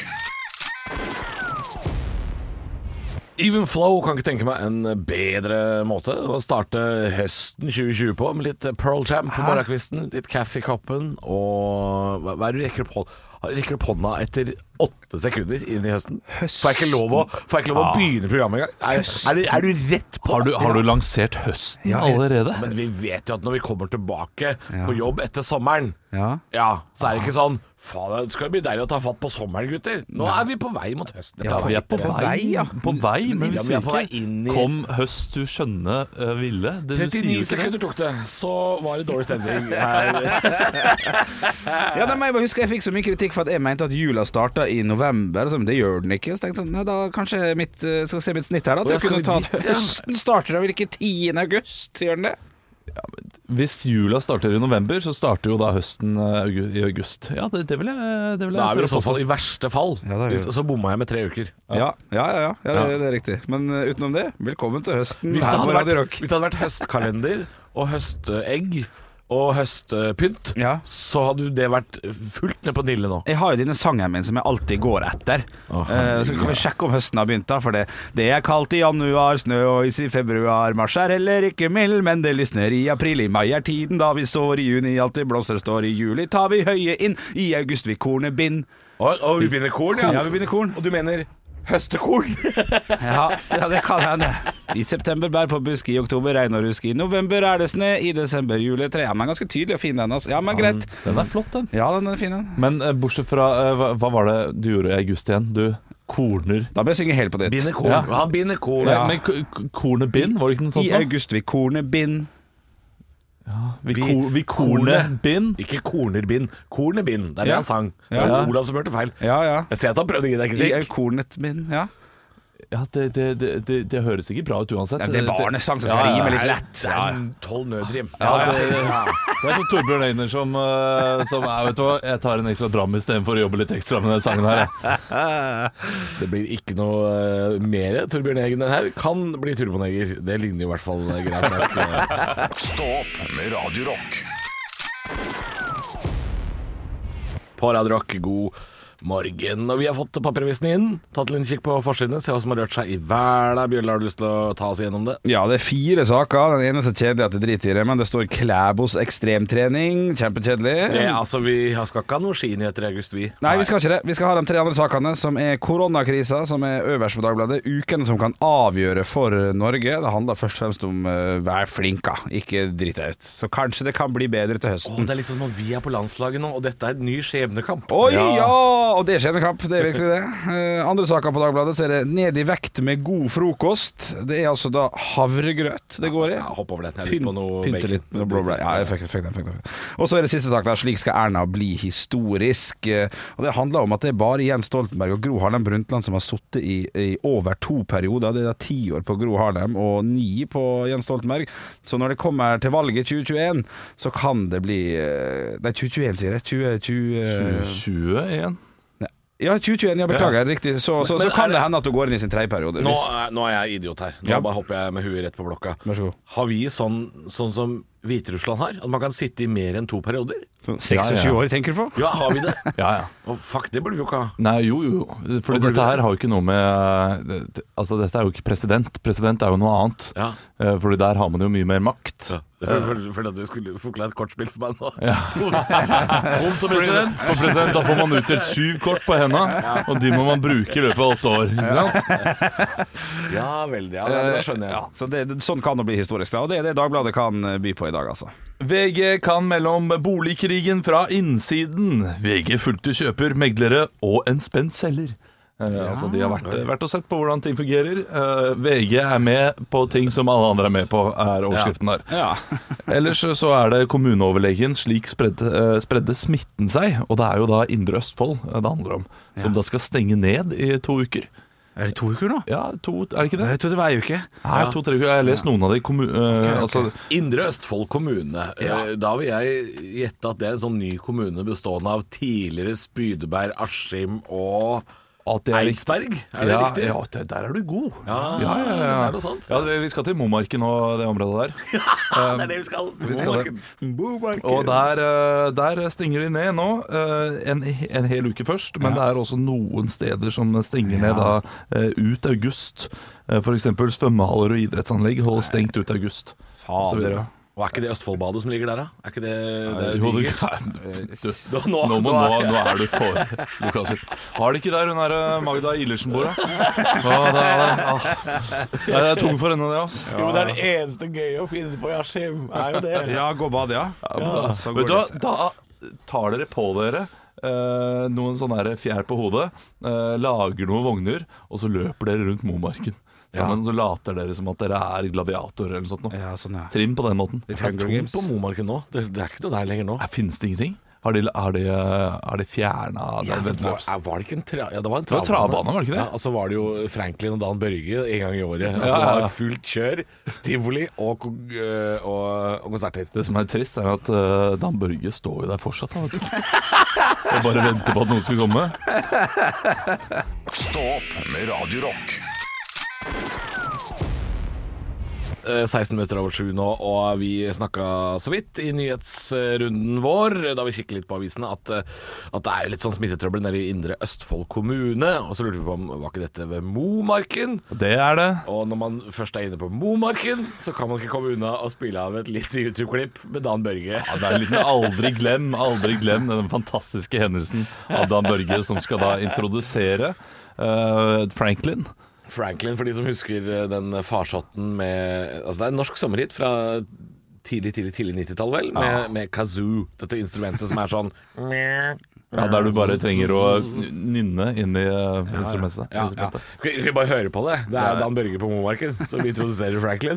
[SPEAKER 3] Even Flow kan ikke tenke meg en bedre måte å starte høsten 2020 på, med litt Pearl Jam på morgenkvisten, litt kaffe i koppen, og hva er det du rekker opp hånda etter 8 sekunder inn i høsten? Får jeg ikke lov å begynne programmet engang? Er du rett på?
[SPEAKER 5] Har du lansert høsten allerede?
[SPEAKER 3] Men vi vet jo at når vi kommer tilbake på jobb etter sommeren, så er det ikke sånn faen, det skal bli deilig å ta fatt på sommeren, gutter. Nå er vi på vei mot høsten.
[SPEAKER 5] Vi er på vei, men vi sier ikke kom høst, du skjønne ville.
[SPEAKER 3] 39 sekunder tok det, så var det dårlig stemning her.
[SPEAKER 4] Jeg husker jeg fikk så mye kritikk for at jeg mente at jula startet i november, så det gjør den ikke. Så tenkte jeg sånn, da kanskje skal se mitt snitt her, at jeg kunne ta at høsten starter av ikke 10. august, gjør den det?
[SPEAKER 5] Hvis jula starter i november, så starter jo da høsten i august. Ja, det vil jeg
[SPEAKER 3] da er vi i så fall i verste fall. Så bomma jeg med 3 uker.
[SPEAKER 4] Ja, det er riktig. Men utenom det, velkommen til høsten.
[SPEAKER 3] Hvis det hadde vært høstkalender og høstegg og høstpynt, så hadde det vært fullt ned på Nille nå.
[SPEAKER 4] Jeg har jo denne sangen min som jeg alltid går etter. Så kan vi sjekke om høsten har begynt da. For det er kaldt i januar, snø og is i februar. Mars er heller ikke mild, men det lysner i april. I mai er tiden da vi sår, i juni alltid blomster står. I juli tar vi høye inn, i august vi kornet bind.
[SPEAKER 3] Og vi binder korn,
[SPEAKER 4] Ja, vi binder korn.
[SPEAKER 3] Og du mener høstekorn?
[SPEAKER 4] ja, det kan hende. I september bær på busk, i oktober regn og rusk, i november er det sne, i desember juletre. Ja, men ganske tydelig og fin den. Altså. Ja, men greit.
[SPEAKER 5] Den er flott, den.
[SPEAKER 4] Ja, den er fin, den.
[SPEAKER 5] Men bortsett fra, hva var det du gjorde i august igjen? Du korner.
[SPEAKER 4] Da bør jeg synge helt på ditt.
[SPEAKER 3] Binder korn. Han binder korn.
[SPEAKER 5] Men kornet bind, var det ikke noe sånt?
[SPEAKER 4] I august vi kornet bind.
[SPEAKER 5] Vi korner bind.
[SPEAKER 3] Ikke korner bind, korner bind. Det er det han sang. Det var Olav som hørte feil. Jeg ser at han prøvde å gi deg kritikk.
[SPEAKER 4] Kornet bind,
[SPEAKER 5] det høres ikke bra ut uansett.
[SPEAKER 4] Det er barnesang som skal rime litt lett.
[SPEAKER 3] Det er 12 nødrim.
[SPEAKER 5] Det er som Torbjørn Egner som vet du hva, jeg tar en ekstra dram i stedet for å jobbe litt ekstra med den sangen her.
[SPEAKER 3] Det blir ikke noe mer Torbjørn Egner her. Kan bli turboneger. Det ligner i hvert fall greit.
[SPEAKER 1] Stå opp med Radio Rock.
[SPEAKER 3] På Radio Rock, god morgen. Og vi har fått papirvisen inn. Tatt en kikk på forsidene, se hva som har rørt seg i hverdag. Bjørn, har du lyst til å ta oss gjennom det?
[SPEAKER 4] Ja, det er 4 saker. Den eneste kjedelig at det driter i det, men det står Klæbos ekstremtrening. Kjempekjedelig.
[SPEAKER 3] Vi skal ikke ha noen skinyheter i august, vi.
[SPEAKER 4] Nei, vi skal ikke det. Vi skal ha de 3 andre sakene, som er koronakrisa, som er øverst på Dagbladet. Ukene som kan avgjøre for Norge. Det handler først og fremst om vær flinka, ikke drite ut. Så kanskje det kan bli bedre til høsten.
[SPEAKER 3] Det er litt sånn at vi er på landslaget nå, og dette er en ny skjebnekamp.
[SPEAKER 4] Oi, ja! og det er skjemmekamp, det er virkelig det. Andre saker på Dagbladet, så er det ned i vekt med god frokost. Det er altså da havregrøt det går i.
[SPEAKER 3] Ja, hopp over den, jeg har lyst på noe
[SPEAKER 4] Pynte litt med blåbær. Ja, jeg fikk den. Og så er det siste sak der, slik skal Erna bli historisk. Og det handler om at det er bare Jens Stoltenberg og Gro Harlem Brundtland som har sittet i over 2 perioder. Det er 10 år på Gro Harlem og 9 på Jens Stoltenberg. Så når det kommer til valget 2021, så kan det bli Nei, 2021 sier jeg.
[SPEAKER 5] 2021?
[SPEAKER 4] Ja, 2021, jeg beklager, riktig. Så kan det hende at du går inn i sin 3. periode.
[SPEAKER 3] Nå er jeg idiot her. Nå bare hopper jeg med huet rett på blokka.
[SPEAKER 4] Vær så god.
[SPEAKER 3] Har vi sånn som Hviterussland har? At man kan sitte i mer enn 2 perioder?
[SPEAKER 4] 26 år, tenker du på?
[SPEAKER 3] Ja, har vi det?
[SPEAKER 5] Ja.
[SPEAKER 3] Og fuck, det burde vi jo ikke ha.
[SPEAKER 5] Nei, jo. Fordi dette her har jo ikke noe med Altså, dette er jo ikke president. President er jo noe annet.
[SPEAKER 3] Ja.
[SPEAKER 5] Fordi der har man jo mye mer makt.
[SPEAKER 3] Ja. Fordi at du skulle forklare et kortspill for meg nå.
[SPEAKER 5] Ja.
[SPEAKER 3] Hun som president.
[SPEAKER 5] Som president, da får man utdelt 7 kort på hendene, og de må man bruke i løpet av 8 år. Ikke sant?
[SPEAKER 3] Ja, veldig. Ja, det skjønner jeg.
[SPEAKER 4] Ja, så sånn kan det bli historisk, da. Og det er det Dagbladet kan by på i dag, altså.
[SPEAKER 5] VG kan melde om boligkrigen fra innsiden. VG fulgte kjøper, meglere og en spent selger. Altså de har vært og sett på hvordan ting fungerer. VG er med på ting som alle andre er med på, er overskriften der.
[SPEAKER 4] Ja.
[SPEAKER 5] Ellers så er det kommuneoverlegen, slik spredde smitten seg. Og det er jo da Indre Østfold det handler om, som da skal stenge ned i 2 uker.
[SPEAKER 4] Er det 2 uker nå?
[SPEAKER 5] Ja, er det ikke det?
[SPEAKER 4] Jeg trodde det var 1 uke.
[SPEAKER 5] Nei, 2-3 uker. Jeg har lest noen av de Altså,
[SPEAKER 3] Indre Østfold kommune. Da vil jeg gjette at det er en sånn ny kommune bestående av tidligere Spydeberg, Askim og Eidsberg. Er det riktig?
[SPEAKER 5] Ja, der er du god.
[SPEAKER 3] Ja. Det er noe sånt.
[SPEAKER 5] Ja, vi skal til Momarken og det området der.
[SPEAKER 3] Ja, det er det vi skal.
[SPEAKER 5] Momarken. Og der stenger de ned nå en hel uke først, men det er også noen steder som stenger ned da ut august. For eksempel svømmehaller og idrettsanlegg holder stengt ut august. Så videre.
[SPEAKER 3] Og er ikke det Østfoldbadet som ligger der, da? Er ikke det
[SPEAKER 5] Nå er du for lokalskilt. Har de ikke der hun der Magda Ilersen bor, da? Det er tungt for henne, det, altså.
[SPEAKER 3] Jo, men det er det eneste gøy å finne på i Askim, er jo det.
[SPEAKER 4] Ja, gå og bade,
[SPEAKER 5] Vet du hva, da tar dere på dere noen sånne her fjær på hodet, lager noen vogner, og så løper dere rundt Momarken. Så later dere som at dere er gladiatorer eller sånt noe.
[SPEAKER 4] Ja, sånn,
[SPEAKER 5] Trim på den måten.
[SPEAKER 3] Det er tomt på Momarken nå. Det er ikke noe der lenger nå.
[SPEAKER 5] Finnes det ingenting? Har de fjernet
[SPEAKER 3] var det ikke en
[SPEAKER 5] det var en travbane, var det ikke det?
[SPEAKER 3] Ja, og så var det jo Franklin og Dan Børge en gang i året. Altså, det var fullt kjør, tivoli og konserter.
[SPEAKER 5] Det som er trist er at Dan Børge står jo der fortsatt og bare venter på at noen skal komme.
[SPEAKER 1] Stå opp med Radio Rock.
[SPEAKER 3] 16 minutter over 7 nå, og vi snakket så vidt i nyhetsrunden vår, da vi kikket litt på avisene, at det er litt sånn smittetrøbbel nede i Indre Østfold kommune, og så lurte vi på om var ikke dette ved Momarken?
[SPEAKER 5] Det er det.
[SPEAKER 3] Og når man først er inne på Momarken, så kan man ikke komme unna å spille av et lite YouTube-klipp med Dan Børge.
[SPEAKER 5] Ja, det er litt med aldri glem den fantastiske hendelsen av Dan Børge, som skal da introdusere Franklin,
[SPEAKER 3] for de som husker den farsotten med Altså det er en norsk sommerhit fra tidlig 90-tall vel, med kazoo, dette instrumentet som er sånn
[SPEAKER 5] der du bare trenger å nynne inn i instrumentet.
[SPEAKER 3] Vi bare hører på det. Det er Dan Børge på Momarken som introduserer Franklin.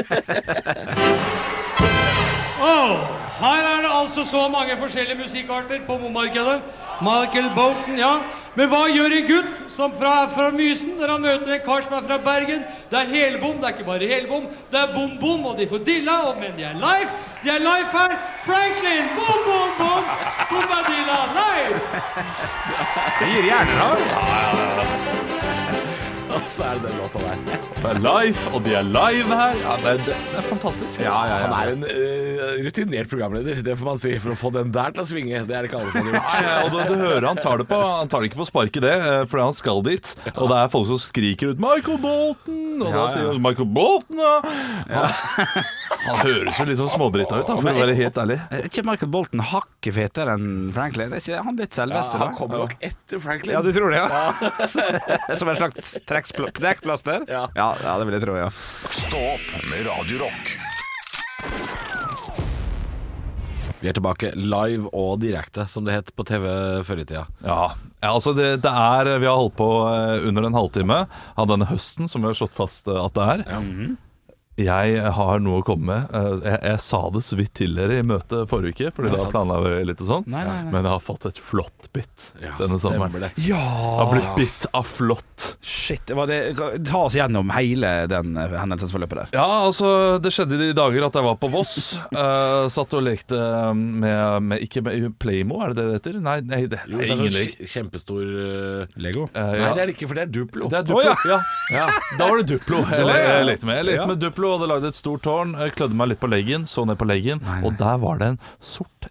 [SPEAKER 6] Her er det altså så mange forskjellige musikkarter på Momarkedet. Michael Bolton, Men hva gjør en gutt som fra Mysen når han møter en kar som er fra Bergen? Det er helbom, det er ikke bare helbom, det er bom-bom, og de får dilla, men de er live. De er live her. Franklin, bom-bom-bom, bombadilla, live!
[SPEAKER 4] Det gir hjerner da.
[SPEAKER 3] Og så er det den låta der.
[SPEAKER 5] Det er live, og de er live her. Ja, det er fantastisk.
[SPEAKER 3] Han er en rutinert programleder, det får man si, for å få den der til å svinge. Det er det ikke alle som har gjort.
[SPEAKER 5] Og du hører han tar det ikke på sparket det, fordi han skal dit. Og det er folk som skriker ut 'Michael Bolton', og da sier han 'Michael Bolton', Han høres jo litt sånn smådritta ut, for å være helt ærlig.
[SPEAKER 4] Er ikke Michael Bolton hakket fetere enn Franklin? Er ikke han litt selveste da?
[SPEAKER 3] Han kommer nok etter Franklin.
[SPEAKER 4] Ja, du tror det, Som en slags trekkplaster? Ja, det vil jeg tro,
[SPEAKER 1] Stå opp med Radio Rock.
[SPEAKER 3] Vi er tilbake live og direkte, som det het på TV før i tida.
[SPEAKER 5] Ja, altså det er vi har holdt på under en halvtime av denne høsten, som vi har slått fast at det er. Jeg har noe å komme med. Jeg sa det så vidt til dere i møtet forrige uke, fordi da planla vi litt og sånn.
[SPEAKER 4] Nei.
[SPEAKER 5] Men jeg har fått et flott bitt denne sommeren.
[SPEAKER 4] Ja!
[SPEAKER 5] Jeg har blitt bitt av flått.
[SPEAKER 4] Shit, ta oss gjennom hele den hendelsesforløpet der.
[SPEAKER 5] Ja, altså det skjedde i de dager at jeg var på Voss. Satt og lekte med ikke med Playmo, er det heter? Nei, det er ingen lek.
[SPEAKER 3] Kjempestor
[SPEAKER 4] Lego?
[SPEAKER 3] Nei, det er ikke, for det er Duplo.
[SPEAKER 5] Det er Duplo, ja. Da var det Duplo jeg lekte med. Jeg lekte med Duplo, hadde lagd et stort tårn. Jeg klødde meg litt på leggen, så ned på leggen, og der var det en sort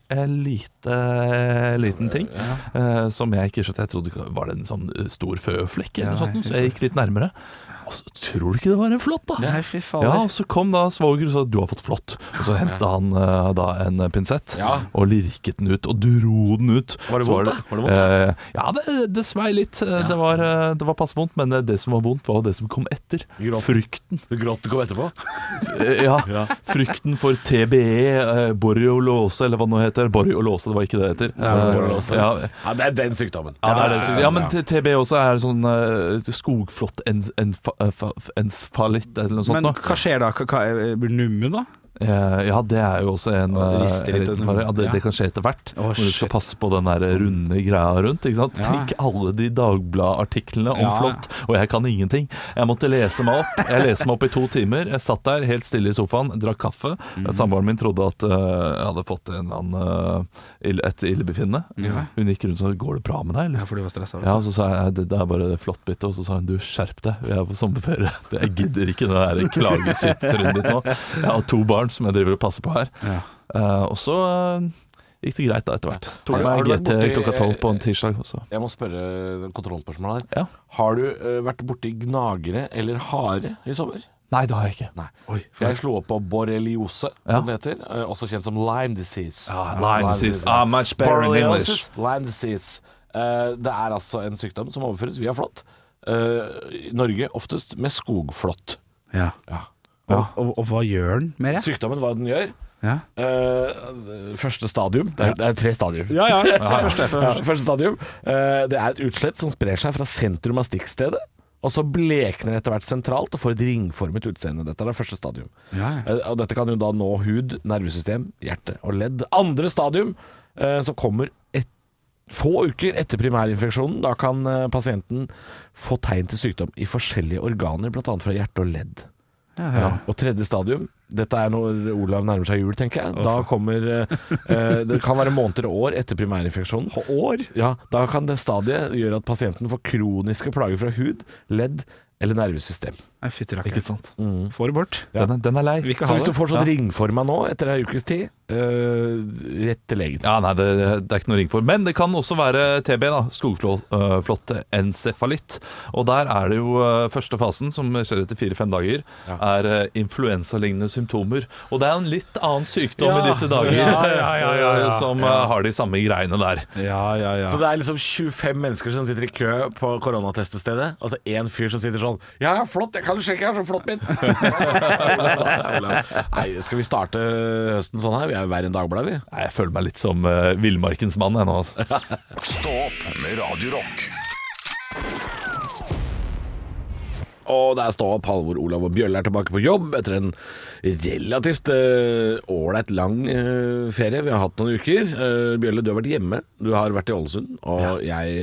[SPEAKER 5] liten ting som jeg ikke skjønte. Jeg trodde var det en sånn stor føflekk eller noe sånt, så jeg gikk litt nærmere. Og så tror du ikke det var en flått da?
[SPEAKER 4] Nei, fy faen.
[SPEAKER 5] Ja, og så kom da svoger og sa du har fått flått. Og så hentet han da en pinsett og lirket den ut og dro den ut.
[SPEAKER 3] Var det vondt da?
[SPEAKER 5] Ja, det svei litt. Det var passe vondt, men det som var vondt var det som kom etter. Frykten.
[SPEAKER 3] Grått kom etterpå?
[SPEAKER 5] Ja, frykten for TBE, borreliose, eller hva det nå heter. Borreliose, det var ikke det heter.
[SPEAKER 3] Ja, det er den sykdommen.
[SPEAKER 5] Ja, men TBE også er sånn skogflått ensfalitt eller noe sånt.
[SPEAKER 4] Men hva skjer da? Blir du nummen da?
[SPEAKER 5] Ja, det er jo også det kan skje etter hvert når du skal passe på den der runde greia rundt, ikke sant? Tenk alle de dagbladartiklene om flått, og jeg kan ingenting. Jeg måtte lese meg opp. Jeg leste meg opp i 2 timer. Jeg satt der helt stille i sofaen, drakk kaffe. Samboeren min trodde at jeg hadde fått et illebefinnende. Hun gikk rundt og sa, går det bra med deg? Eller?
[SPEAKER 4] Ja, for du var stresset.
[SPEAKER 5] Ja, så sa jeg, det er bare flåttbitte. Og så sa hun, du skjerp deg, vi er på sommerferie. Jeg gidder ikke det der klagesyttrynet ditt nå. Jeg har 2 barn som jeg driver og passer på her. Og så gikk det greit da etter hvert. Tok meg GT klokka 12 på en tirsdag også.
[SPEAKER 3] Jeg må spørre kontrollspørsmål her. Har du vært borti gnagere eller hare i sommer?
[SPEAKER 5] Nei, det har jeg ikke.
[SPEAKER 3] Nei. Jeg slo opp på borreliose, som det heter, også kjent som Lyme disease.
[SPEAKER 5] Lyme disease, much better in English.
[SPEAKER 3] Lyme disease. Det er altså en sykdom som overføres via flått. I Norge oftest med skogflått.
[SPEAKER 4] Og hva gjør den med det?
[SPEAKER 3] Sykdommen, hva den gjør? Første stadium. Det er 3 stadium. Første stadium. Det er et utslett som sprer seg fra sentrum av stikkstedet, og så blekner etter hvert sentralt og får et ringformet utseende. Dette er det første stadium. Og dette kan jo da nå hud, nervesystem, hjerte og ledd. Andre stadium, som kommer få uker etter primærinfeksjonen. Da kan pasienten få tegn til sykdom i forskjellige organer, blant annet fra hjerte og ledd. Og 3. stadium, dette er når Olav nærmer seg jul, tenker jeg. Da kommer det kan være måneder og år etter primærinfeksjonen. År? Ja, da kan det stadiet gjøre at pasienten får kroniske plager fra hud, ledd eller nervesystem.
[SPEAKER 5] Ikke sant?
[SPEAKER 4] Få det bort.
[SPEAKER 5] Den er lei.
[SPEAKER 3] Så hvis du får sånn ringforma nå etter en ukes tid, rett til legen.
[SPEAKER 5] Ja, nei, det er ikke noe ringform. Men det kan også være TB, da. Skogflått encefalitt. Og der er det jo første fasen, som skjer etter 4-5 dager, er influensalignende symptomer. Og det er en litt annen sykdom i disse dager som har de samme greiene der.
[SPEAKER 3] Så det er liksom 25 mennesker som sitter i kø på koronatestestedet, altså en fyr som sitter sånn, ja, flott, jeg kan du sjekke, jeg har så flott min. Nei, skal vi starte høsten sånn her? Vi er jo verre enn Dagbladet, vi.
[SPEAKER 5] Nei, jeg føler meg litt som villmarkens mann ennå, altså.
[SPEAKER 1] Stå opp med Radio Rock.
[SPEAKER 3] Og der står opp Halvor, Olav og Bjølle er tilbake på jobb etter en relativt ålreit lang ferie. Vi har hatt noen uker. Bjølle, du har vært hjemme. Du har vært i Ålesund, og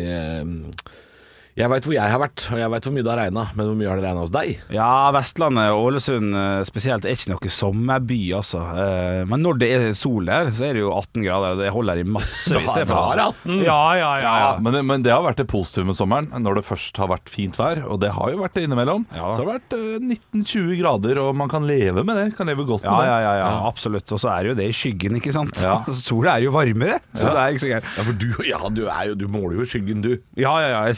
[SPEAKER 3] jeg vet hvor jeg har vært, og jeg vet hvor mye det har regnet. Men hvor mye har det regnet hos deg?
[SPEAKER 4] Ja, Vestlandet og Ålesund spesielt er ikke noe sommerby, altså. Men når det er sol der, så er det jo 18 grader. Det holder i massevis.
[SPEAKER 3] Da er det 18!
[SPEAKER 4] Ja.
[SPEAKER 5] Men det har vært det positive med sommeren. Når det først har vært fint vær, og det har jo vært det innimellom, så har det vært 19-20 grader, og man kan leve med det. Kan leve godt med det.
[SPEAKER 4] Ja, absolutt. Og så er det jo det i skyggen, ikke sant? Sola er jo varmere, så det er ikke så gærent.
[SPEAKER 3] Ja, for du måler jo skyggen, du.
[SPEAKER 4] Ja, jeg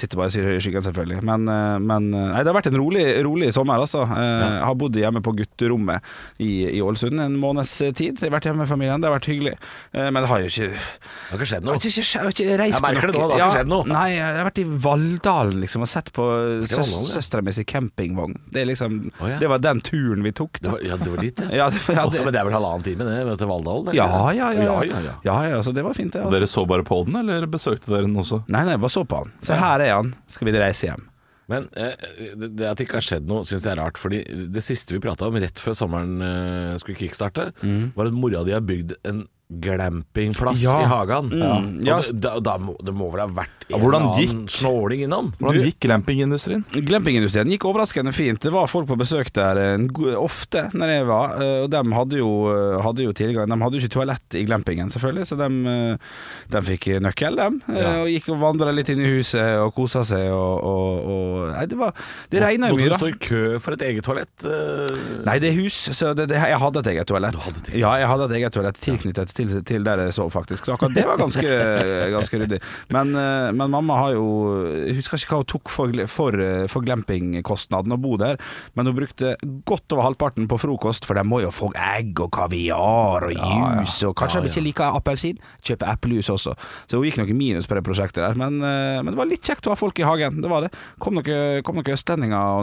[SPEAKER 4] sitter bare i skyggen selvfølgelig. Men nei, det har vært en rolig sommer altså. Jeg har bodd hjemme på gutterommet i Ålesund en måneds tid. Jeg har vært hjemme med familien, det har vært hyggelig. Men det har jo ikke
[SPEAKER 3] skjedd noe.
[SPEAKER 4] Jeg har ikke reist
[SPEAKER 3] jeg merker det nå, det har ikke skjedd noe.
[SPEAKER 4] Nei, jeg har vært i Valldalen liksom, og sett på søsteren min sin campingvogn. Det er liksom, det var den turen vi tok da.
[SPEAKER 3] Det var dit,
[SPEAKER 4] ja.
[SPEAKER 3] Men det er vel 1,5 time det til Valldalen?
[SPEAKER 4] Ja, så det var fint det altså.
[SPEAKER 5] Dere så bare på den, eller besøkte dere den også?
[SPEAKER 4] Nei, bare så på han. Se her er han, skal vi reise hjem.
[SPEAKER 3] Men det at det ikke har skjedd noe synes jeg er rart. Fordi det siste vi pratet om rett før sommeren skulle kickstarte, var at mora di har bygd en glampingplass i hagen. Det må vel ha vært en annen snåling innom.
[SPEAKER 5] Hvordan gikk glampingindustrien?
[SPEAKER 4] Glampingindustrien gikk overraskende fint. Det var folk på besøk der ofte når jeg var, og de hadde jo tilgang. De hadde jo ikke toalett i glampingen selvfølgelig, så de fikk nøkkel og gikk og vandret litt inn i huset og koset seg og nei, det regnet jo mye da.
[SPEAKER 3] Måtte du stå i kø for et eget toalett?
[SPEAKER 4] Nei, det er hus, så jeg hadde et eget toalett. Ja, jeg hadde et eget toalett tilknyttet til der jeg så faktisk. Så akkurat det var ganske ryddig. Men mamma har jo, jeg husker ikke hva hun tok for glampingkostnaden å bo der, men hun brukte godt over halvparten på frokost, for de må jo få egg og kaviar og juice, og kanskje de ikke liker appelsin, kjøpe eplejus også. Så hun gikk nok minus på det prosjektet der, men det var litt kjekt å ha folk i hagen, det var det. Kom noen østlendinger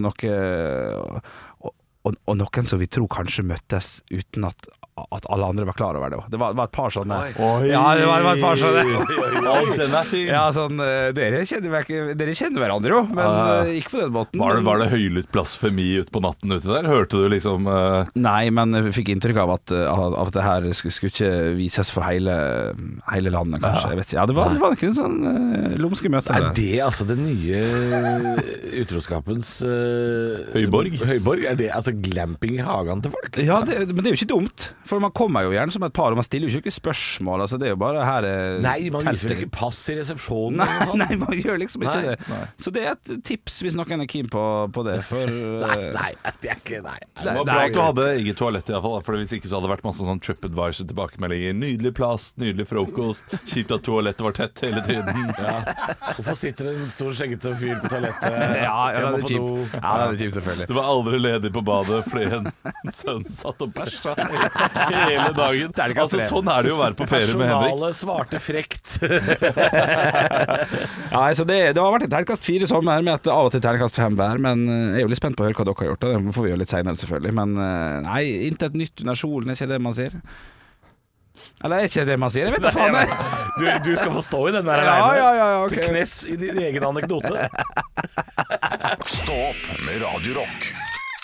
[SPEAKER 4] og noen som vi tror kanskje møttes uten at alle andre var klar over det. Det var et par sånne. Ja, det var et par sånne.
[SPEAKER 5] Den er fin.
[SPEAKER 4] Ja, sånn, dere kjenner hverandre jo, men ikke på den måten.
[SPEAKER 5] Var det høylytt blasfemi ut på natten ute der? Hørte du liksom
[SPEAKER 4] Nei, men jeg fikk inntrykk av at det her skulle ikke vises for hele landet, kanskje. Jeg vet ikke. Ja, det var ikke en sånn lumske møte.
[SPEAKER 3] Er det altså den nye utroskapens
[SPEAKER 5] høyborg?
[SPEAKER 3] Er det altså glamping i hagen til folk?
[SPEAKER 4] Ja, men det er jo ikke dumt. For man kommer jo gjerne som et par, og man stiller jo ikke spørsmål. Altså, det er jo bare her
[SPEAKER 3] Nei, man viser vel ikke pass i resepsjonen?
[SPEAKER 4] Nei, man gjør liksom ikke det. Så det er et tips hvis noen er keen på det.
[SPEAKER 3] Nei, det er ikke Nei.
[SPEAKER 5] Det var bra at du hadde eget toalett i hvert fall, for hvis ikke så hadde det vært masse sånn TripAdvisor tilbakemeldinger. Nydelig plass, nydelig frokost, kjipt at toalettet var tett hele tiden.
[SPEAKER 3] Hvorfor sitter en stor skjeggete fyr på toalettet?
[SPEAKER 4] Ja, det er kjipt. Ja, det er kjipt selvfølgelig.
[SPEAKER 5] Du var aldri ledig på badet fordi en sønn satt og bæsja hele dagen. Altså, sånn er det jo å være på ferie med Henrik.
[SPEAKER 3] Personalet svarte frekt.
[SPEAKER 4] Ja, så det har vært et terningkast 4 sommer med et av og til terningkast 5 hver, men jeg er jo litt spent på å høre hva dere har gjort. Det får vi jo litt senere selvfølgelig, men nei, intet nytt under solen, er ikke det man sier? Eller er ikke det man sier? Jeg vet da faen.
[SPEAKER 3] Du skal få stå i den der alene.
[SPEAKER 4] Ja, okay.
[SPEAKER 3] Til knes i din egen anekdote.
[SPEAKER 1] Stå opp med Radio Rock.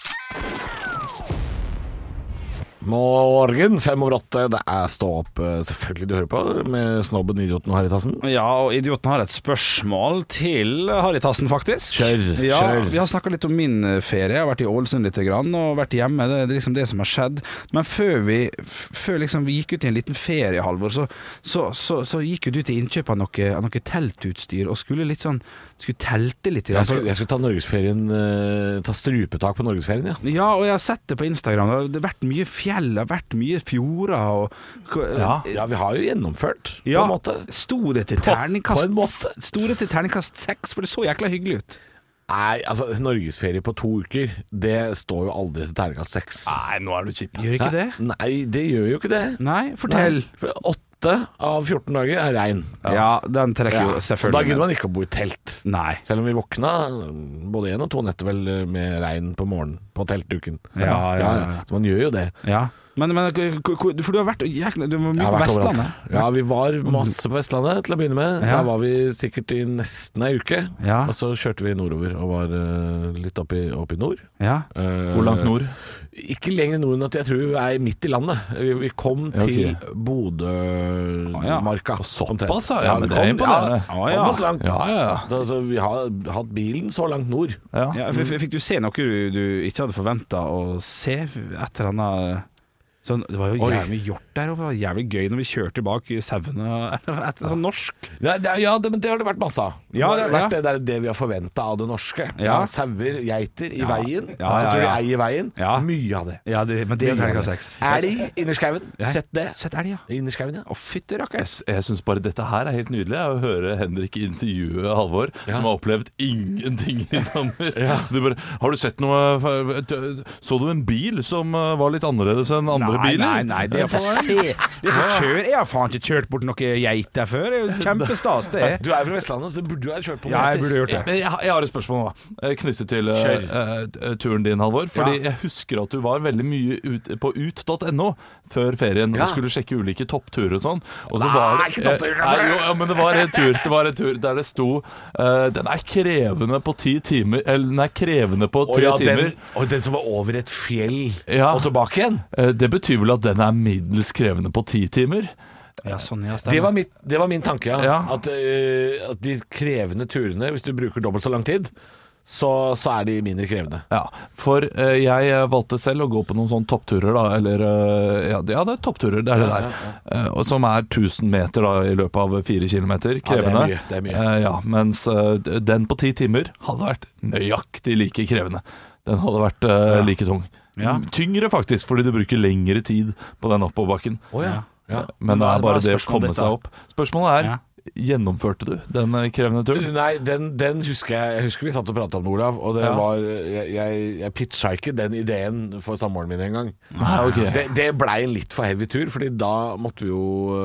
[SPEAKER 3] Morgen, 7:05. Det er Stå opp, selvfølgelig du hører på, med snobben, idioten og Harry-tassen.
[SPEAKER 4] Ja, og idioten har et spørsmål til Harry-tassen faktisk.
[SPEAKER 3] Kjør.
[SPEAKER 4] Vi har snakket litt om min ferie. Jeg har vært i Ålesund litt grann, og vært hjemme. Det er liksom det som har skjedd. Men før liksom vi gikk ut i en liten ferie, Halvor, så gikk du til innkjøp av noe teltutstyr, og skulle telte litt.
[SPEAKER 3] Jeg skulle ta Norgesferien, ta strupetak på Norgesferien, ja.
[SPEAKER 4] Ja, og jeg har sett det på Instagram. Det har vært mye fjell, det har vært mye fjorder
[SPEAKER 3] ja, vi har jo gjennomført på en måte.
[SPEAKER 4] Store til terningkast 6, for det så jækla hyggelig ut.
[SPEAKER 3] Nei, altså Norgesferie på 2 uker, det står jo aldri til terningkast 6.
[SPEAKER 5] Nei, nå er du kjipt.
[SPEAKER 4] Gjør ikke det?
[SPEAKER 3] Nei, det gjør jo ikke det.
[SPEAKER 4] Nei, fortell.
[SPEAKER 3] For 8 av 14 dager er regn.
[SPEAKER 4] Ja, den trekker jo selvfølgelig.
[SPEAKER 3] Og da gidder man ikke å bo i telt.
[SPEAKER 4] Nei.
[SPEAKER 3] Selv om vi våkna både 1 og 2 netter vel med regn på morgenen på teltduken.
[SPEAKER 4] Ja.
[SPEAKER 3] Så man gjør jo det.
[SPEAKER 4] Ja. Men for du har vært du var mye på Vestlandet.
[SPEAKER 3] Ja, vi var masse på Vestlandet til å begynne med. Der var vi sikkert i nesten ei uke. Og så kjørte vi nordover og var litt opp i nord.
[SPEAKER 5] Hvor langt nord?
[SPEAKER 3] Ikke lenger nord enn at jeg tror vi er midt i landet. Vi kom til Bodømarka.
[SPEAKER 5] Såpass, ja. Men det er imponerende.
[SPEAKER 3] Kom oss langt. Altså, vi har hatt bilen så langt nord.
[SPEAKER 4] Fikk du se noe du ikke hadde forventet å se? Et eller annet Så det var jo jævlig hjort der, og det var jævlig gøy når vi kjørte bak sauene. Sånn norsk.
[SPEAKER 3] Men det har det vært masse av. Det har vært det vi har forventet av det norske. Sauer, geiter i veien. Så tror de eier veien. Mye av det.
[SPEAKER 4] Men det er terningkast 6.
[SPEAKER 3] Elg inni skauen. Sett det.
[SPEAKER 4] Sett elg,
[SPEAKER 3] inni skauen,
[SPEAKER 4] Å, fytti rakker.
[SPEAKER 5] Jeg synes bare dette her er helt nydelig. Å høre Henrik intervjue Halvor, som har opplevd ingenting i sommer. Har du sett noe? Så du en bil som var litt annerledes enn andre biler?
[SPEAKER 4] Nei, det er for kjør. Jeg har faen ikke kjørt bort noe geiter før. Det er jo kjempestas, det er.
[SPEAKER 3] Du er fra Vestlandet, så burde du ha kjørt på
[SPEAKER 4] Ja, jeg burde gjort det.
[SPEAKER 5] Jeg har et spørsmål da, knyttet til turen din, Halvor. Fordi jeg husker at du var veldig mye på ut.no før ferien og skulle sjekke ulike toppturer og sånn. Og så var det,
[SPEAKER 3] ikke toppturer,
[SPEAKER 5] men det var en tur der det sto den er krevende på 10 timer, eller den er krevende på 3 timer.
[SPEAKER 3] Og den som var over et fjell og tilbake igjen.
[SPEAKER 5] Det betyr vel at den er middels krevende på 10 timer.
[SPEAKER 4] Sånn,
[SPEAKER 3] det var min tanke, at de krevende turene, hvis du bruker dobbelt så lang tid, så er de mindre krevende.
[SPEAKER 5] For jeg valgte selv å gå på noen sånne toppturer da, eller det er toppturer, det er det der, som er 1000 meter da, i løpet av 4 kilometer, krevende.
[SPEAKER 3] Det er mye.
[SPEAKER 5] Mens den på 10 timer hadde vært nøyaktig like krevende. Den hadde vært like tung. Tyngre faktisk, fordi du bruker lengre tid på den oppoverbakken. Men det er bare det å komme seg opp. Spørsmålet er, gjennomførte du den krevende turen?
[SPEAKER 3] Nei, den husker jeg husker vi satt og pratet om det, Olav. Og det var jeg pitcha ikke den ideen for samboeren min en gang. Det ble en litt for heavy tur, fordi da måtte vi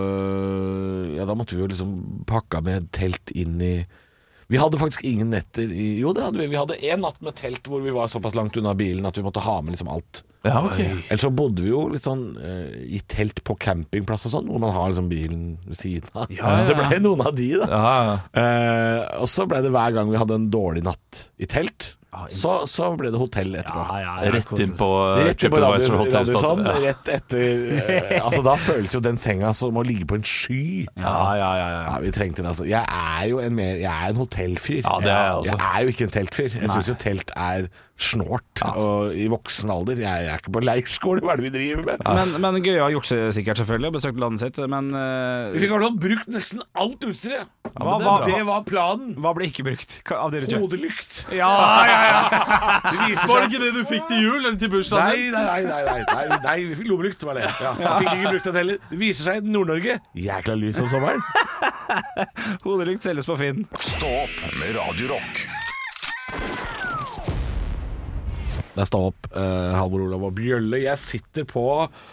[SPEAKER 3] jo liksom pakka med telt inn i. Vi hadde faktisk ingen netter Jo, det hadde vi. Vi hadde en natt med telt hvor vi var såpass langt unna bilen at vi måtte ha med liksom alt. Ellers så bodde vi jo litt sånn i telt på campingplass og sånn, hvor man har liksom bilen ved siden av. Det ble noen av de, da. Og så ble det hver gang vi hadde en dårlig natt i telt, så ble det hotell etterpå.
[SPEAKER 5] Rett inn på
[SPEAKER 3] Radisson. Rett etter altså, da føles jo den senga som å ligge på en sky. Vi trengte det, altså. Jeg er en hotellfyr. Jeg er jo ikke en teltfyr. Jeg synes jo telt er snårt og i voksen alder. Jeg er ikke på leirskole, hva er det vi driver med?
[SPEAKER 4] Men gøy å ha gjort seg sikkert, selvfølgelig, og besøkt landet sitt, men
[SPEAKER 3] vi fikk altså brukt nesten alt utstyret. Det var planen.
[SPEAKER 4] Hva ble ikke brukt av det du kjøpte?
[SPEAKER 3] Hodelykt.
[SPEAKER 5] Var det ikke det du fikk til jul eller til bursdagen?
[SPEAKER 3] Nei, vi fikk lommelykt, var det. Jeg fikk ikke brukt det heller. Det viser seg i Nord-Norge jækla lys om sommeren.
[SPEAKER 4] Hodelykt selges på Finn.
[SPEAKER 1] Stå opp med Radio Rock.
[SPEAKER 3] Der står opp Halvor, Olav og Bjølle. Jeg sitter på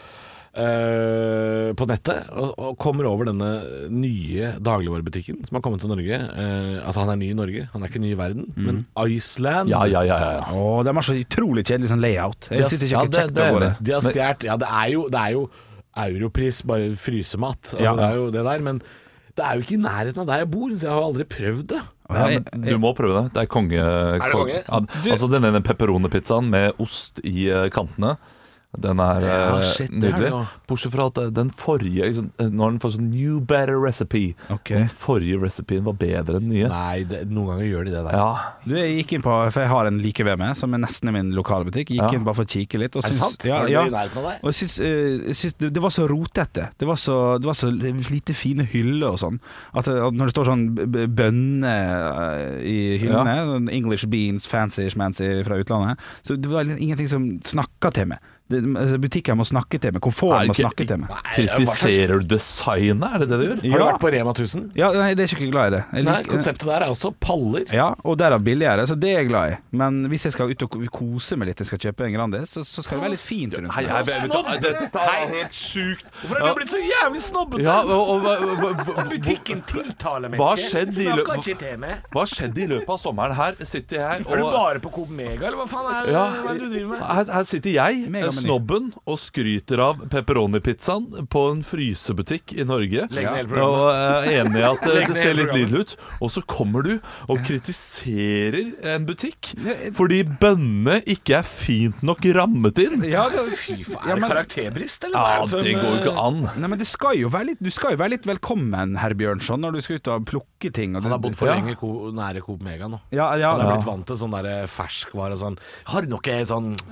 [SPEAKER 3] nettet og kommer over denne nye dagligvarebutikken som har kommet til Norge. Altså han er ny i Norge, han er ikke ny i verden, men Iceland.
[SPEAKER 5] Ja.
[SPEAKER 4] De har så utrolig kjedelig sånn layout. Jeg synes ikke kjekt å gå det.
[SPEAKER 3] De har stjert, det er jo Europris, bare frysemat. Altså, det er jo det der, men det er jo ikke i nærheten av der jeg bor, så jeg har aldri prøvd det.
[SPEAKER 5] Du må prøve det. Det er konge.
[SPEAKER 3] Er det konge?
[SPEAKER 5] Altså denne pepperoni-pizzaen med ost i kantene. Den er nydelig. Bortsett fra at den forrige nå har den fått sånn new better recipe. Den forrige recipeen var bedre enn den nye.
[SPEAKER 3] Nei, noen ganger gjør de det der.
[SPEAKER 4] Jeg gikk inn på, for jeg har en like ved meg som er nesten i min lokale butikk. Gikk inn bare for å kikke litt og
[SPEAKER 3] Er det sant? Har du det i nærheten av deg?
[SPEAKER 4] Og jeg synes det var så rotete. Det var så lite fine hyller og sånn, at når det står sånn bønner i hyllene, English beans, fancy schmancy fra utlandet, så det var ingenting som snakket til meg. Butikken må snakke til meg, komforten må snakke til meg.
[SPEAKER 5] Kritiserer du designet, er det det du gjør?
[SPEAKER 3] Har du vært på Rema 1000?
[SPEAKER 4] Nei, det er ikke glad i det.
[SPEAKER 3] Nei, konseptet der er også paller.
[SPEAKER 4] Ja, og derav billigere, så det er jeg glad i. Men hvis jeg skal ut og kose meg litt, jeg skal kjøpe en Grandis, så skal det være litt fint rundt.
[SPEAKER 5] Dette er helt sykt.
[SPEAKER 3] Hvorfor har du blitt så jævlig snobbete? Butikken tiltaler meg ikke.
[SPEAKER 5] Hva skjedde i løpet av sommeren? Her sitter jeg
[SPEAKER 3] Er du bare på Coop Mega, eller hva faen er det du driver med?
[SPEAKER 5] Her sitter jeg, snobben, og skryter av pepperoni-pizzaen på en frysebutikk i Norge. Og er enig i at det ser litt nydelig ut. Og så kommer du og kritiserer en butikk fordi bønnene ikke er fint nok rammet inn.
[SPEAKER 3] Fy faen, er det karakterbrist, eller?
[SPEAKER 5] Det går jo ikke an.
[SPEAKER 4] Nei, men du skal jo være litt velkommen, herr Bjørnson, når du skal ut og plukke ting.
[SPEAKER 3] Han har bodd for lenge nære Coop Mega nå. Han har blitt vant til sånn der ferskvare og sånn. Har du noe sånn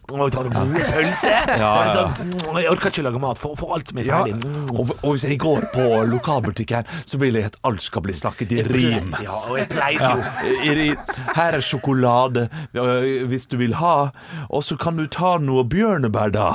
[SPEAKER 3] ta noe god pølse. Jeg orker ikke lage mat for alt som ferdig.
[SPEAKER 5] Og hvis jeg går på lokalbutikken, så vil jeg at alt skal bli snakket i rim.
[SPEAKER 3] Ja, og jeg pleide jo.
[SPEAKER 5] Her sjokolade, hvis du vil ha. Og så kan du ta noe bjørnebær da.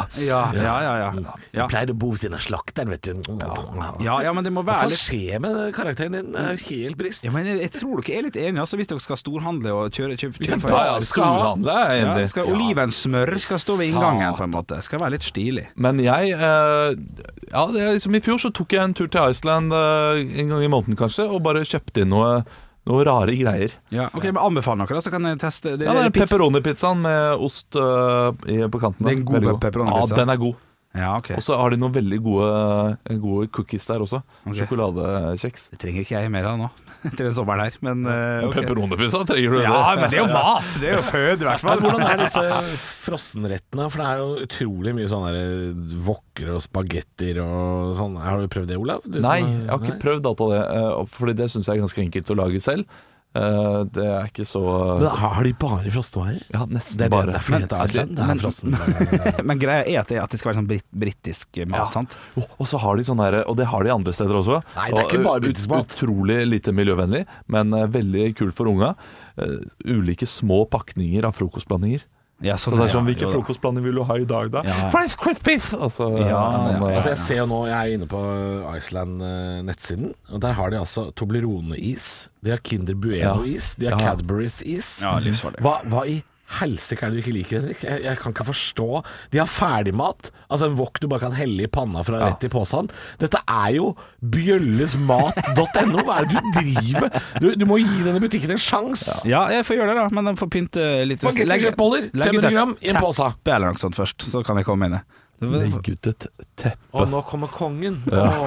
[SPEAKER 3] Jeg pleide å bo ved siden av slakteren, vet du.
[SPEAKER 4] Men det må være litt...
[SPEAKER 3] Hva skjer med karakteren din? Det er jo helt brist.
[SPEAKER 4] Ja, men jeg tror dere er litt enige, altså, hvis dere skal storhandle og kjøpe
[SPEAKER 5] storhandle er jeg enig.
[SPEAKER 4] Olivensmør skal stå ved inngangen på en måte. Skal være litt stilig.
[SPEAKER 5] Men jeg det er liksom, i fjor så tok jeg en tur til Iceland en gang i måneden kanskje, og bare kjøpte inn noe rare greier.
[SPEAKER 4] Ja, ok, men anbefal noe da, så kan jeg teste.
[SPEAKER 5] Det er pepperoni-pizzaen med ost på kanten.
[SPEAKER 4] Det er en god pepperoni-pizza.
[SPEAKER 5] Ja, den er god.
[SPEAKER 4] Ja, okay.
[SPEAKER 5] Og så har de noen veldig gode cookies der også. Sjokoladekjeks.
[SPEAKER 4] Det trenger ikke jeg mer av nå til den sommeren her, men
[SPEAKER 5] pepperoni-pizza trenger du det.
[SPEAKER 4] Ja, men det er jo mat, det er jo fød i hvert fall.
[SPEAKER 3] Hvordan er disse frossenrettene? For det er jo utrolig mye sånne wokker og spagetter og sånn. Har du prøvd det, Olav?
[SPEAKER 5] Nei, jeg har ikke prøvd alt av det, fordi det synes jeg er ganske enkelt å lage selv. Det er ikke så...
[SPEAKER 3] Men har de bare frossenvarer?
[SPEAKER 5] Ja, nesten bare.
[SPEAKER 3] Det er fordi det er Iceland, det er frossen.
[SPEAKER 4] Men greia er at det skal være sånn britisk mat, sant?
[SPEAKER 5] Og så har de sånn her, og det har de andre steder også.
[SPEAKER 3] Nei, det er ikke bare britisk mat.
[SPEAKER 5] Utrolig lite miljøvennlig, men veldig kult for unga. Ulike små pakninger av frokostblandinger.
[SPEAKER 4] Ja,
[SPEAKER 5] så det er sånn, hvilke frokostblanding vil du ha i dag da? Rice Krispies! Altså,
[SPEAKER 3] jeg ser jo nå, jeg er inne på Iceland nettsiden, og der har de altså Toblerone-is, de har Kinder Bueno-is, de har Cadbury's-is.
[SPEAKER 4] Ja, livsfarlig.
[SPEAKER 3] Hva i helsike er det du ikke liker, Henrik? Jeg kan ikke forstå. De har ferdigmat, altså en wok du bare kan helle i panna fra rett i posen. Dette er jo bjøllesmat.no. Hva er det du driver med? Du må gi denne butikken en sjans.
[SPEAKER 4] Ja, jeg får gjøre det da, men den får pynte litt.
[SPEAKER 3] Spagettikjøttboller, 500 gram i en pose.
[SPEAKER 4] Eller noe sånt først, så kan jeg komme inn i.
[SPEAKER 5] Legg ut et teppe.
[SPEAKER 3] Nå kommer kongen.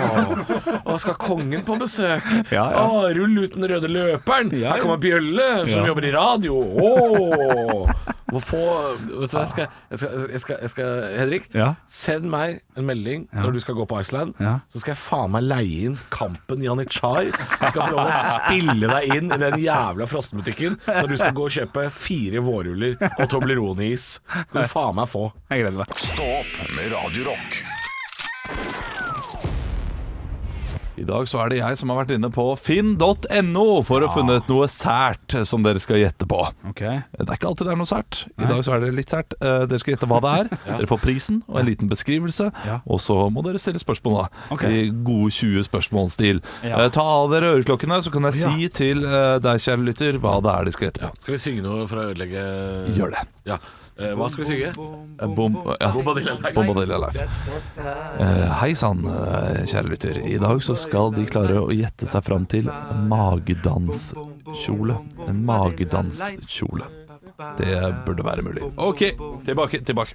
[SPEAKER 3] Skal kongen på besøk? Rull ut den røde løperen. Her kommer Bjølle, som jobber i radio. Vet du hva, jeg skal Henrik, send meg en melding når du skal gå på Iceland. Så skal jeg faen meg leie inn Kampen Janitsjar. Jeg skal få lov å spille deg inn i den jævla frossenbutikken når du skal gå og kjøpe 4 vårruller og Toblerone-is. Det vil faen meg få.
[SPEAKER 4] Jeg gleder meg.
[SPEAKER 1] Stå opp med Radio Rock.
[SPEAKER 5] I dag så er det jeg som har vært inne på finn.no for å funnet noe sært som dere skal gjette på. Det er ikke alltid det er noe sært. I dag så er det litt sært. Dere skal gjette hva det er. Dere får prisen og en liten beskrivelse. Og så må dere stille spørsmål da. I gode 20 spørsmål-stil. Ta av dere øreklokkene, så kan jeg si til deg, kjære lytter, hva det er de skal gjette på.
[SPEAKER 3] Skal vi synge noe for å ødelegge...
[SPEAKER 5] Gjør det.
[SPEAKER 3] Hva skal vi synge?
[SPEAKER 5] Bombadilla Life. Hei sann, kjære lytter. I dag så skal de klare å gjette seg fram til magedanskjole. En magedanskjole. Det burde være mulig. Ok, tilbake.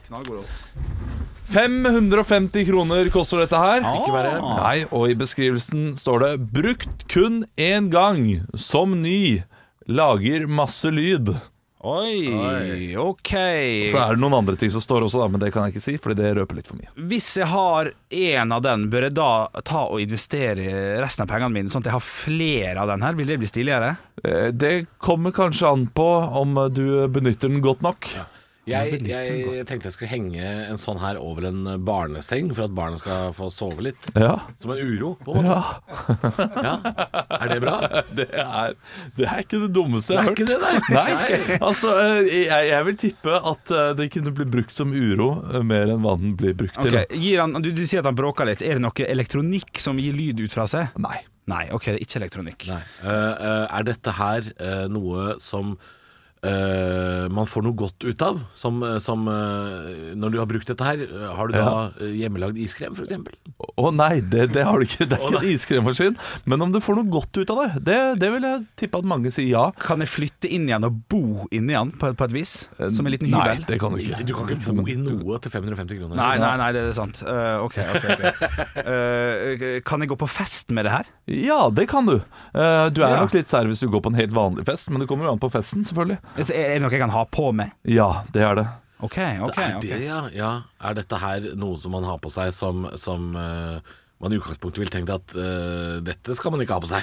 [SPEAKER 5] 550 kroner koster dette her.
[SPEAKER 3] Ikke verre.
[SPEAKER 5] Nei, og i beskrivelsen står det: brukt kun én gang, som ny, lager masse lyd.
[SPEAKER 4] Oi, ok.
[SPEAKER 5] Så er det noen andre ting som står også da, men det kan jeg ikke si, fordi det røper litt for mye.
[SPEAKER 4] Hvis jeg har en av den, bør jeg da ta og investere resten av pengene mine, sånn at jeg har flere av den her? Vil det bli stiligere?
[SPEAKER 5] Det kommer kanskje an på om du benytter den godt nok.
[SPEAKER 3] Jeg tenkte jeg skulle henge en sånn her over en barneseng for at barnet skal få sove litt. Som en uro, på en måte. Er det bra?
[SPEAKER 5] Det er ikke det dummeste jeg har hørt.
[SPEAKER 3] Det er ikke det,
[SPEAKER 5] nei. Altså, jeg vil tippe at det kunne bli brukt som uro mer enn hva den blir brukt til.
[SPEAKER 4] Du sier at han bråker litt. Er det noe elektronikk som gir lyd ut fra seg?
[SPEAKER 5] Nei,
[SPEAKER 4] ok, det er ikke elektronikk.
[SPEAKER 3] Er dette her noe som man får noe godt ut av, som når du har brukt dette her? Har du da hjemmelagd iskrem, for eksempel?
[SPEAKER 5] Nei, det har du ikke. Det er ikke en iskremmaskin. Men om du får noe godt ut av det vil jeg tippe at mange sier ja.
[SPEAKER 4] Kan jeg flytte inn igjen og bo inn igjen på et vis? Som en liten hybel?
[SPEAKER 5] Nei, det kan du ikke.
[SPEAKER 3] Du kan ikke bo i noe til 550 kroner.
[SPEAKER 4] Nei, det er sant. Ok. Kan jeg gå på fest med det her?
[SPEAKER 5] Ja, det kan du. Du er nok litt sær hvis du går på en helt vanlig fest, men det kommer jo an på festen, selvfølgelig.
[SPEAKER 4] Er det noe jeg kan ha på meg?
[SPEAKER 5] Ja, det er det.
[SPEAKER 4] Ok.
[SPEAKER 3] Er dette her noe som man har på seg som man i utgangspunktet vil tenke at dette skal man ikke ha på seg?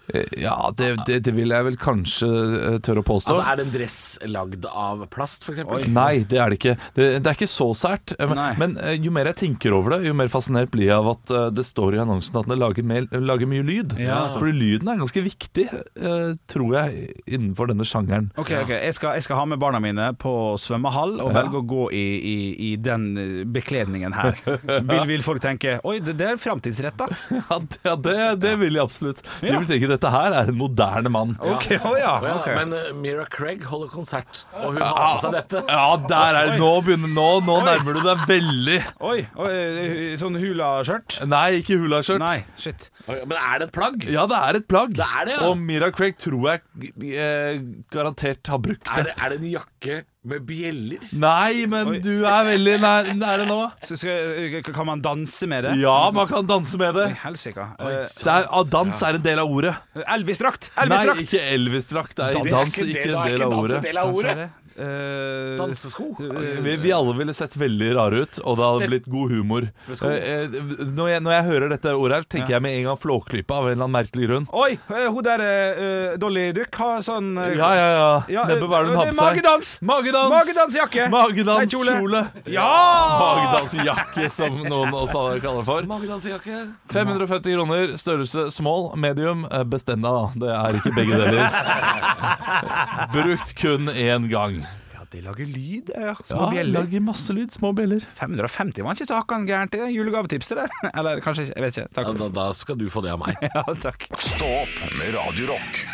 [SPEAKER 5] Ja, det vil jeg vel kanskje tørre å påstå.
[SPEAKER 3] Altså, er det en dress lagd av plast, for eksempel?
[SPEAKER 5] Nei, det er det ikke. Det er ikke så sært. Men jo mer jeg tenker over det, jo mer fascinert blir jeg av at det står i annonsen at den lager mye lyd. Fordi lyden er ganske viktig, tror jeg, innenfor denne sjangeren.
[SPEAKER 4] Ok, jeg skal ha med barna mine på svømmehall og velge å gå i den bekledningen her. Vil folk tenke, oi, det er fremtidsretta?
[SPEAKER 5] Ja, det vil jeg absolutt. De vil tenke, dette her er en moderne mann.
[SPEAKER 4] Okay.
[SPEAKER 3] Men Mira Craig holder konsert, og hun har på seg dette.
[SPEAKER 5] Ja, der er det. Nå nærmer du deg veldig.
[SPEAKER 4] Oi, sånn hula-skjørt?
[SPEAKER 5] Nei, ikke hula-skjørt.
[SPEAKER 4] Nei, shit.
[SPEAKER 3] Men er det et plagg?
[SPEAKER 5] Ja, det er et plagg.
[SPEAKER 3] Det er det, ja.
[SPEAKER 5] Og Mira Craig tror jeg garantert har brukt det.
[SPEAKER 3] Er det en jakke med bjeller?
[SPEAKER 5] Nei, men du er veldig nære nå.
[SPEAKER 4] Kan man danse med det?
[SPEAKER 5] Ja, man kan danse med det.
[SPEAKER 4] Helsika.
[SPEAKER 5] Dans er en del av ordet.
[SPEAKER 4] Elvis-drakt!
[SPEAKER 5] Nei, ikke Elvis-drakt. Dans er ikke en del av ordet.
[SPEAKER 3] Dansesko.
[SPEAKER 5] Vi alle ville sett veldig rare ut, og det hadde blitt god humor. Når jeg hører dette ordet her, tenker jeg med en gang Flåklypa av en eller annen merkelig grunn.
[SPEAKER 4] Oi, hun der Dolly Duck har sånn
[SPEAKER 5] Ja, neppe hva er det hun har på seg.
[SPEAKER 4] Magedansjakke.
[SPEAKER 5] Magedanskjole.
[SPEAKER 4] Ja!
[SPEAKER 5] Magedansjakke, som noen også kaller for.
[SPEAKER 3] Magedansjakke.
[SPEAKER 5] 550 kroner, størrelse small, medium, bestem deg da. Det er ikke begge deler. Brukt kun én gang.
[SPEAKER 4] Ja, de lager lyd, små bjeller.
[SPEAKER 5] Lager masse lyd, små bjeller.
[SPEAKER 4] 550 var ikke så hakkende gærent. Det er julegavetips til det. Eller kanskje ikke, jeg vet ikke. Takk.
[SPEAKER 3] Da skal du få det av meg.
[SPEAKER 4] Ja, takk.
[SPEAKER 1] Stå opp med Radio Rock.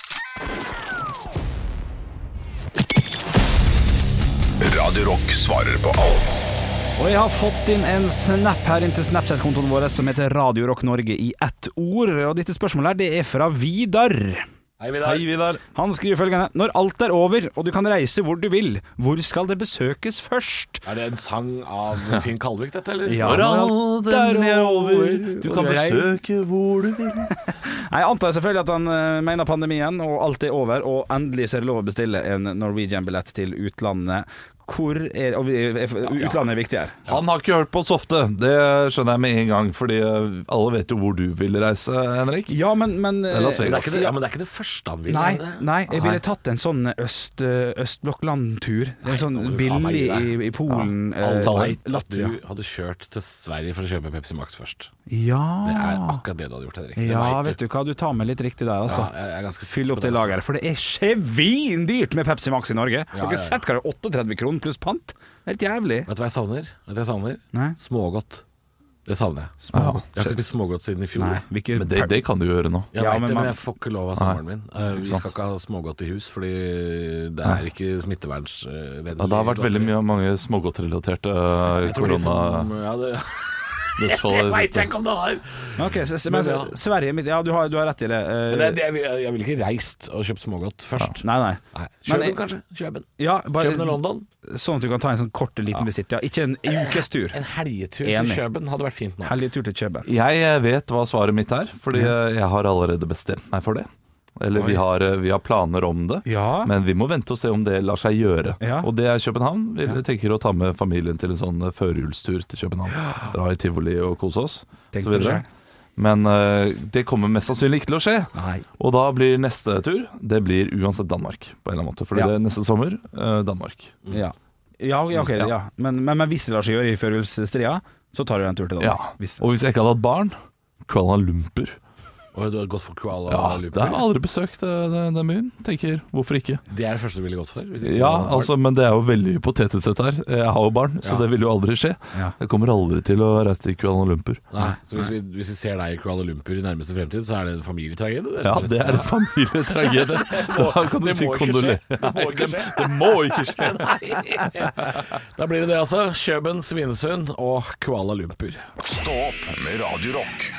[SPEAKER 1] Radio Rock svarer på alt.
[SPEAKER 4] Og jeg har fått inn en snap her inn til Snapchat-kontoen vår som heter Radio Rock Norge i ett ord. Og dette spørsmålet her, det er fra Vidar.
[SPEAKER 3] Hei, Vidar.
[SPEAKER 4] Han skriver følgende: når alt er over og du kan reise hvor du vil, hvor skal det besøkes først?
[SPEAKER 3] Er det en sang av Finn Kalvik, dette, eller?
[SPEAKER 4] Ja,
[SPEAKER 5] når alt er over, du kan besøke hvor du vil.
[SPEAKER 4] Jeg antar selvfølgelig at han mener pandemien, og alt er over, og endelig ser det lov å bestille en Norwegian-billett til utlandet. Utlandet er viktig her.
[SPEAKER 5] Han har ikke hørt på oss ofte. Det skjønner jeg med en gang, fordi alle vet jo hvor du vil reise, Henrik.
[SPEAKER 4] Ja, men
[SPEAKER 5] det er
[SPEAKER 3] ikke det første han vil.
[SPEAKER 4] Nei, jeg ville tatt en sånn østblokkland-tur. En sånn billig i Polen.
[SPEAKER 3] Du hadde kjørt til Sverige for å kjøpe Pepsi Max først.
[SPEAKER 4] Ja.
[SPEAKER 3] Det er akkurat det du hadde gjort, Henrik.
[SPEAKER 4] Ja, vet du hva, du tar med litt riktig der, altså. Fyll opp det lageret, for det er svindyrt med Pepsi Max i Norge. Har dere sett hva det er? 38 kroner pluss pant? Det er helt jævlig.
[SPEAKER 3] Vet du hva jeg savner?
[SPEAKER 4] Nei?
[SPEAKER 3] Smågodt. Det savner jeg. Jeg har ikke spist smågodt siden i fjor.
[SPEAKER 5] Nei, men det kan du gjøre nå.
[SPEAKER 3] Men jeg får ikke lov av samboeren min. Vi skal ikke ha smågodt i hus, fordi det er ikke smittevernsvennlig.
[SPEAKER 5] Det har vært veldig mange smågodtrelaterte korona...
[SPEAKER 3] Det vet jeg ikke om det har.
[SPEAKER 4] Ok, men Sverige, ja, du har rett i det.
[SPEAKER 3] Jeg ville ikke reist og kjøpt smågodt først.
[SPEAKER 4] Nei.
[SPEAKER 3] Kjøben, kanskje? Kjøben
[SPEAKER 4] i
[SPEAKER 3] London.
[SPEAKER 4] Sånn at du kan ta en sånn kort liten visitt. Ja. Ikke en ukestur.
[SPEAKER 3] En helgetur til Kjøben hadde vært fint nå.
[SPEAKER 4] Helgetur til Kjøben.
[SPEAKER 5] Jeg vet hva svaret mitt er, fordi jeg har allerede bestemt meg for det. Eller vi har planer om det, men vi må vente og se om det lar seg gjøre. Og det er København. Vi tenker å ta med familien til en sånn førjulstur til København. Dra i Tivoli og kose oss, så videre. Men det kommer mest sannsynlig ikke til å skje. Og da blir neste tur, det blir uansett Danmark, på en eller annen måte. Fordi det er neste sommer, Danmark. Men hvis det lar seg gjøre i førjulsstria, så tar du en tur til Danmark. Og hvis jeg ikke hadde hatt barn, Kuala Lumpur.
[SPEAKER 3] Og du har gått for Kuala Lumpur?
[SPEAKER 5] Det har jeg aldri besøkt den byen. Tenker, hvorfor ikke?
[SPEAKER 3] Det er det første du ville gått for?
[SPEAKER 5] Men det er jo veldig hypotetisk sett her. Jeg har jo barn, så det vil jo aldri skje. Jeg kommer aldri til å reise til Kuala Lumpur.
[SPEAKER 3] Nei, så hvis vi ser deg i Kuala Lumpur i nærmeste fremtid, så er det en familietragedie?
[SPEAKER 5] Ja, det er en familietragedie. Da kan du si kondolerer. Det må ikke skje.
[SPEAKER 3] Da blir det altså. Kjøben, Svinesund og Kuala Lumpur.
[SPEAKER 1] Stå opp med Radio Rock.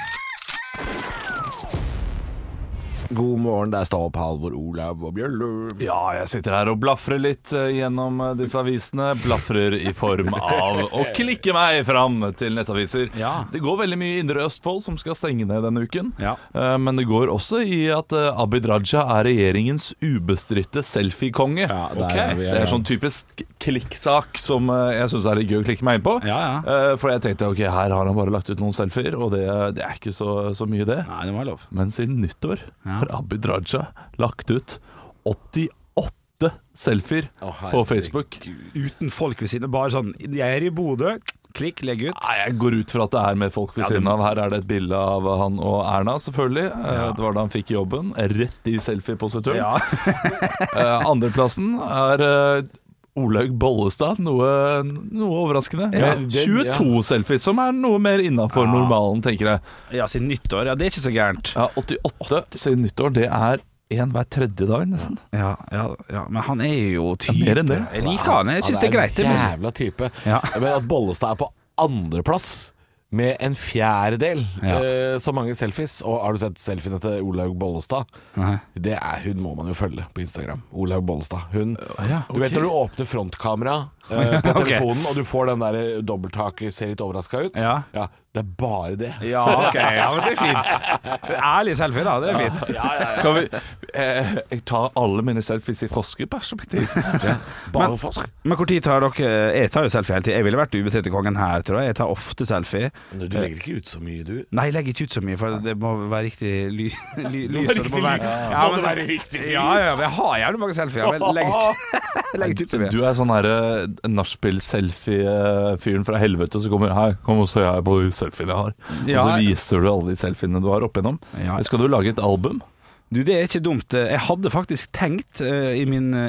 [SPEAKER 3] God morgen, der står opp Halvor, Olav og Bjørlund.
[SPEAKER 5] Ja, jeg sitter her og blafrer litt gjennom disse avisene. Blafrer i form av å klikke meg fram til nettaviser. Det går veldig mye i Indre Østfold som skal stenge ned denne uken. Men det går også i at Abid Raja er regjeringens ubestridte selfie-konge. Det er sånn typisk klikksak som jeg synes er litt gøy å klikke meg inn på. For jeg tenkte, her har han bare lagt ut noen selfier, og det er ikke så mye det.
[SPEAKER 4] Nei, det var lov.
[SPEAKER 5] Men siden nyttår har Abid Raja lagt ut 88 selfier på Facebook.
[SPEAKER 4] Uten folk ved siden, bare sånn, jeg i Bodø, klikk, legg ut.
[SPEAKER 5] Nei, jeg går ut fra at det med folk ved siden av. Her det et bilde av han og Erna, selvfølgelig. Det var da han fikk jobben. Rett i selfie-posituren. Andreplassen Olaug Bollestad, noe overraskende. 22 selfies, som noe mer innenfor normalen, tenker jeg.
[SPEAKER 4] Ja, siden nyttår. Ja, det ikke så gærent.
[SPEAKER 5] 88 siden nyttår, det en hver tredje dag, nesten.
[SPEAKER 4] Ja, men han jo type.
[SPEAKER 5] Mer enn det.
[SPEAKER 4] Jeg liker han, jeg synes det greit.
[SPEAKER 3] Han jævla type. Men at Bollestad på andreplass med en fjerdedel så mange selfies. Og har du sett selfiene til Olaug Bollestad? Nei. Hun må man jo følge på Instagram. Olaug Bollestad. Hun, du vet når du åpner frontkamera på telefonen, og du får den der dobbelttaket, ser litt overrasket ut. Ja, det bare det.
[SPEAKER 4] Ja, ok, men det fint. Ærlig selfie da, det fint.
[SPEAKER 5] Kan vi jeg tar alle mine selfies i froskeperspektiv?
[SPEAKER 4] Bare frosk. Men hvor tid tar dere? Jeg tar jo selfie hele tiden. Jeg ville vært ubestilte kongen her, tror jeg. Jeg tar ofte selfie.
[SPEAKER 3] Men du legger ikke ut så mye, du?
[SPEAKER 4] Nei, jeg legger ikke ut så mye, for det må være riktig lys.
[SPEAKER 3] Det må være riktig lys.
[SPEAKER 4] Ja, jeg har gjerne mange selfier, men legger ikke ut så mye.
[SPEAKER 5] Du sånn her nachspiel-selfie-fyren fra helvete, så kommer her, kom og se her på selfiene jeg har. Og så viser du alle de selfiene du har opp igjennom. Skal du lage et album?
[SPEAKER 4] Du, det ikke dumt. Jeg hadde faktisk tenkt i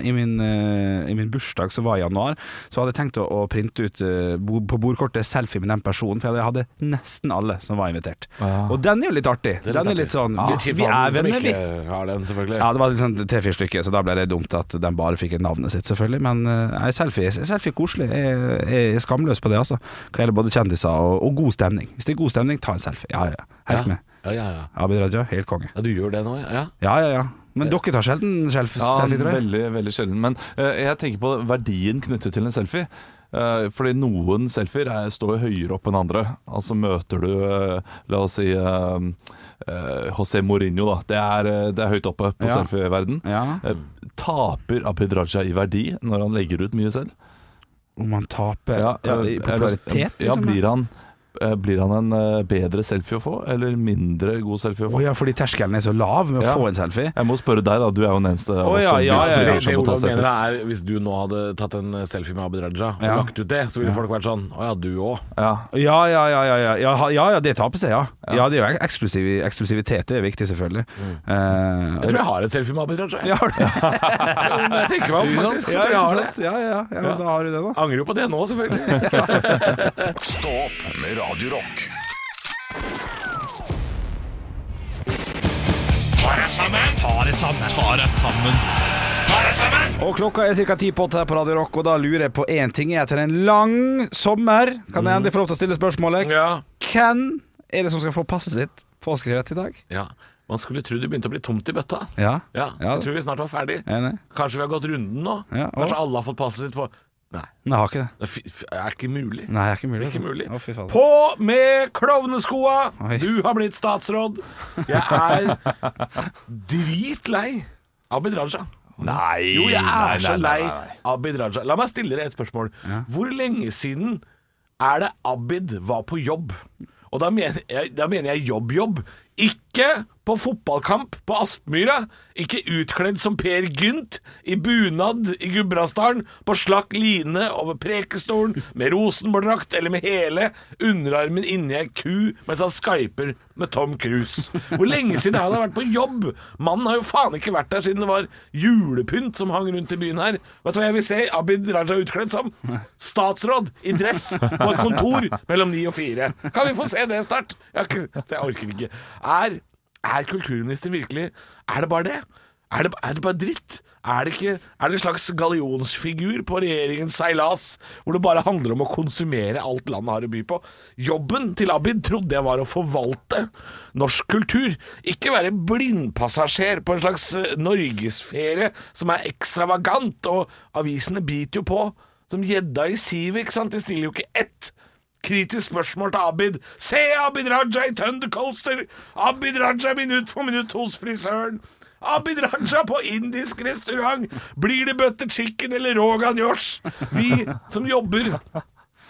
[SPEAKER 4] min bursdag som var i januar, så hadde jeg tenkt å printe ut på bordkortet selfie med den personen, for jeg hadde nesten alle som var invitert. Og den jo litt artig. Den litt sånn vi venner,
[SPEAKER 3] som ikke har den, selvfølgelig.
[SPEAKER 4] Ja, det var liksom 3-4 stykker, så da ble det dumt at den bare fikk navnet sitt, selvfølgelig. Men selfie koselig. Jeg skamløs på det, altså. Hva gjelder både kjendiser og god stemning. Hvis det god stemning, ta en selfie. Ja. Helt med. Abid Raja, helt konge.
[SPEAKER 3] Ja, du gjør det nå, ja?
[SPEAKER 4] Ja. Men dere tar sjelden selfie, tror jeg?
[SPEAKER 5] Veldig, veldig sjelden. Men jeg tenker på verdien knyttet til en selfie. Fordi noen selfier står høyere opp enn andre. Altså møter du, la oss si José Mourinho da. Det høyt oppe på selfie-verden. Taper Abid Raja i verdi når han legger ut mye selv?
[SPEAKER 4] Om han taper i popularitet?
[SPEAKER 5] Ja, blir han en bedre selfie å få, eller mindre god selfie å få?
[SPEAKER 4] Fordi terskelen så lav med å få en selfie.
[SPEAKER 5] Jeg må spørre deg da, du jo den eneste
[SPEAKER 3] Det Olav mener hvis du nå hadde tatt en selfie med Abid Raja og lagt ut det, så ville folk vært sånn, du også.
[SPEAKER 4] Ja, det taper seg, ja, det jo eksklusivitet, det viktig selvfølgelig.
[SPEAKER 3] Jeg tror jeg har en selfie med Abid Raja. Jeg tenker meg om, faktisk.
[SPEAKER 4] Ja, da har du det da.
[SPEAKER 3] Angrer jo på det nå, selvfølgelig.
[SPEAKER 1] Stå opp med Radio Rock.
[SPEAKER 2] Ta det sammen.
[SPEAKER 4] Og klokka ca. 10 på her på Radio Rock, og da lurer jeg på en ting. Etter en lang sommer, kan jeg endelig få lov til å stille spørsmålet. Hvem det som skal få passet sitt påskrevet i dag?
[SPEAKER 3] Ja, man skulle tro det begynte å bli tomt i bøtta.
[SPEAKER 4] Ja.
[SPEAKER 3] Så jeg tror vi snart var ferdig. Kanskje vi har gått runden nå. Kanskje alle har fått passet sitt på. Nei,
[SPEAKER 4] jeg har ikke det.
[SPEAKER 3] Det ikke mulig.
[SPEAKER 4] Nei, det er ikke mulig.
[SPEAKER 3] På med klovneskoa! Du har blitt statsråd. Jeg dritlei Abid Raja.
[SPEAKER 5] Nei.
[SPEAKER 3] Jo, jeg så lei Abid Raja. La meg stille deg et spørsmål. Hvor lenge siden det Abid var på jobb? Og da mener jeg jobb. Ikke på fotballkamp på Aspmyra. Ikke utkledd som Per Gynt i bunad i Gudbrandsdalen, på slakk line over Prekestolen med Rosenborg-drakt eller med hele underarmen inni ei ku mens han skyper med Tom Cruise. Hvor lenge siden han har vært på jobb? Mannen har jo faen ikke vært der siden det var julepynt som hang rundt i byen her. Vet du hva jeg vil se Abid Raja utkledd som? Statsråd i dress på et kontor mellom 9 og 4. Kan vi få se det snart? Jeg orker ikke. Er kulturminister virkelig? Det bare det? Er det bare dritt? Er det en slags gallionsfigur på regjeringens seilas, hvor det bare handler om å konsumere alt landet har å by på? Jobben til Abid trodde jeg var å forvalte norsk kultur, ikke være blindpassasjer på en slags norgesferie som ekstravagant, og avisene biter jo på som gjedda i sivet, ikke sant? De stiller jo ikke ett kritisk spørsmål til Abid. Se Abid Raja i Thundercoaster! Abid Raja minutt for minutt hos frisøren! Abid Raja på indisk restaurant! Blir det butter chicken eller rogan josh? Vi som jobber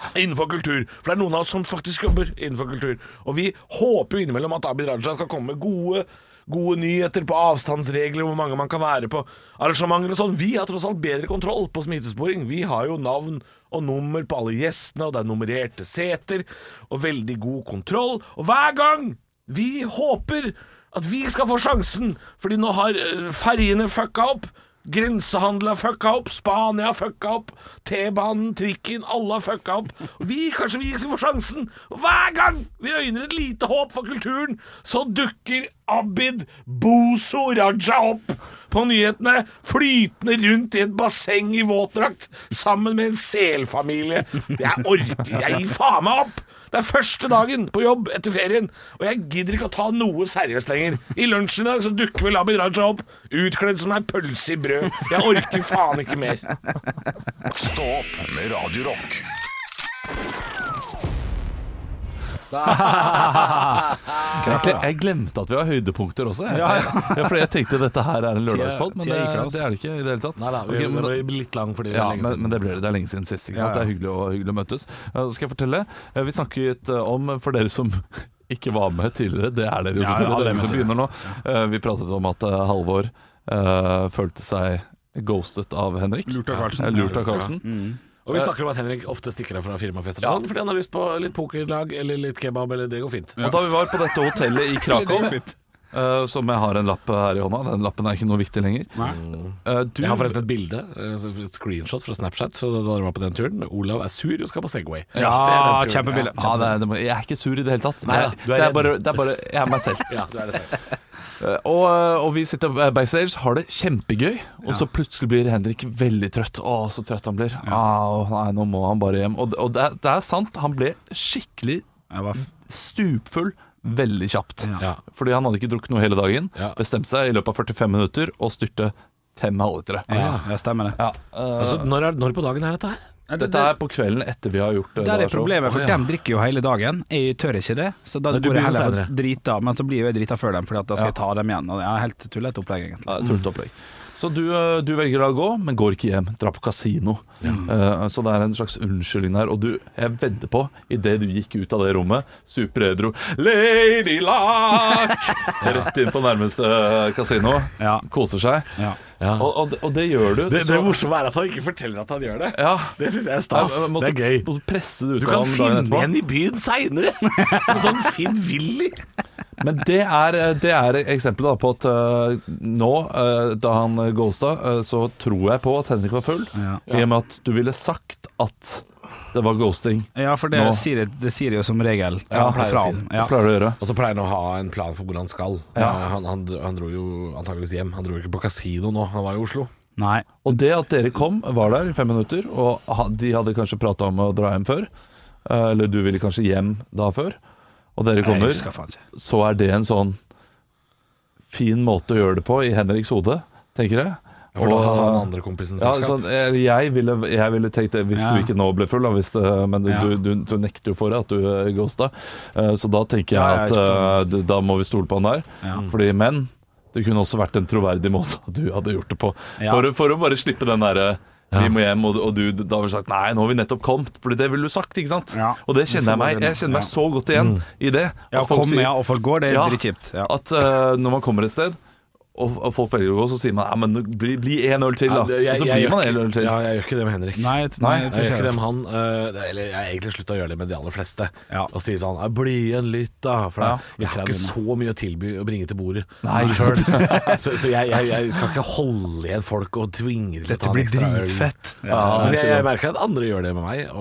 [SPEAKER 3] innenfor kultur. For det noen av oss som faktisk jobber innenfor kultur. Og vi håper jo innimellom at Abid Raja skal komme med gode nyheter på avstandsregler, hvor mange man kan være på arrangementer og sånn. Vi har tross alt bedre kontroll på smittesporing. Vi har jo navn og nummer på alle gjestene, og det nummererte seter, og veldig god kontroll. Og hver gang vi håper at vi skal få sjansen, fordi nå har ferjene fucka opp, grensehandel har fucka opp, Spania har fucka opp, T-banen, trikken, alle har fucka opp. Kanskje vi skal få sjansen. Og hver gang vi øyner et lite håp for kulturen, så dukker Abid Bozo Raja opp på nyhetene, flytende rundt i et basseng i våtdrakt, sammen med en selfamilie. Jeg gir faen meg opp! Det er første dagen på jobb etter ferien, og jeg gidder ikke å ta noe seriøst lenger. I lunsjen i dag så dukker vel Abid Raja opp, utkledd som en pølse i brød. Jeg orker faen ikke mer.
[SPEAKER 1] Stå opp med Radio Rock.
[SPEAKER 5] Jeg glemte at vi har høydepunkter også. Fordi jeg tenkte dette her er en lørdagspodd, men det er det ikke i det hele tatt.
[SPEAKER 3] Neida, det blir litt lang fordi
[SPEAKER 5] men det er lenge siden sist. Ikke sant? Det er hyggelig å møtes. Så skal jeg fortelle. Vi snakket om, for dere som ikke var med tidligere, det er dere jo selvfølgelig, dere som begynner nå. Vi pratet om at Halvor følte seg ghostet av Henrik. Lurt av Karlsen.
[SPEAKER 3] Og vi snakker om at Henrik ofte stikker av fra firmafester sånn, fordi han har lyst på litt pokerlag eller litt kebab, eller det går fint.
[SPEAKER 5] Og da vi var på dette hotellet i Krakow, som jeg har en lapp her i hånda, den lappen er ikke noe viktig lenger.
[SPEAKER 3] Jeg har forresten et bilde, et screenshot fra Snapchat, så da dere var på den turen. Olav er sur og skal på Segway.
[SPEAKER 5] Kjempebilde. Jeg er ikke sur i det hele tatt. Det er bare jeg er meg selv.
[SPEAKER 3] Ja, du er det selv.
[SPEAKER 5] Og vi sitter backstage, har det kjempegøy. Og så plutselig blir Henrik veldig trøtt. Så trøtt han blir. Nei, nå må han bare hjem. Og det er sant, han ble skikkelig stupfull veldig kjapt. Fordi han hadde ikke drukket noe hele dagen. Bestemte seg i løpet av 45 minutter og styrte 5 halvlitere.
[SPEAKER 4] Ja, stemmer det.
[SPEAKER 3] Altså, når på dagen er dette her?
[SPEAKER 5] Dette er på kvelden etter vi har gjort det.
[SPEAKER 4] Det er problemet, for de drikker jo hele dagen. Jeg tør ikke det, så da går jeg heller for drita. Men så blir jeg drita før dem, for da skal jeg ta dem igjen. Og det er helt tullete opplegg, egentlig.
[SPEAKER 5] Tullete opplegg. Så du velger å gå, men går ikke hjem. Dra på kasino. Så det er en slags unnskyldning der. Og jeg vedder på, i det du gikk ut av det rommet, superedro Lady Luck! Rett inn på nærmeste kasino. Koser seg. Og det gjør du.
[SPEAKER 3] Det morsomme er at han ikke forteller at han gjør det. Det synes jeg er stas. Det er gøy.
[SPEAKER 5] Du
[SPEAKER 3] kan finne en i byen senere, som sånn Finn Willy.
[SPEAKER 5] Men det er eksempel da, på at nå, da han ghosta, så tror jeg på at Henrik var full, i og med at du ville sagt at det var ghosting.
[SPEAKER 4] Ja, for det sier jo som regel.
[SPEAKER 5] Pleier å gjøre.
[SPEAKER 3] Og så pleier han å ha en plan for hvor han skal. Han dro jo antageligvis hjem. Han dro ikke på kasino nå, han var i Oslo.
[SPEAKER 4] Nei.
[SPEAKER 5] Og det at dere var der i 5 minutter, og de hadde kanskje pratet om å dra hjem før, eller du ville kanskje hjem da før, og dere kommer, så er det en sånn fin måte å gjøre det på i Henriks hode, tenker jeg.
[SPEAKER 3] For da har han andre kompisen selskap.
[SPEAKER 5] Jeg ville tenkt det hvis du ikke nå ble full, men du nekter jo for at du ghosta. Så da tenker jeg at da må vi stole på han der. Fordi, men det kunne også vært en troverdig måte at du hadde gjort det på. For å bare slippe den der vi må hjem, og du da har sagt nei, nå har vi nettopp kommet, fordi det ville du sagt, ikke sant? Og det kjenner jeg kjenner meg så godt igjen i det.
[SPEAKER 4] Og folk går, det er dritkjipt.
[SPEAKER 5] At når man kommer et sted og folk velger å gå, så sier man ja, men bli en øl til da. Og så blir man en øl til.
[SPEAKER 3] Ja, jeg gjør ikke det med Henrik.
[SPEAKER 4] Nei,
[SPEAKER 3] jeg gjør ikke det med han. Eller jeg har egentlig sluttet å gjøre det med de aller fleste. Og si sånn, bli en litt da. For jeg har ikke så mye å tilby å bringe til bordet selv. Så jeg skal ikke holde igjen folk og tvinge til å ta en ekstra øl.
[SPEAKER 4] Dette blir dritfett.
[SPEAKER 3] Men jeg merker at andre gjør det med meg,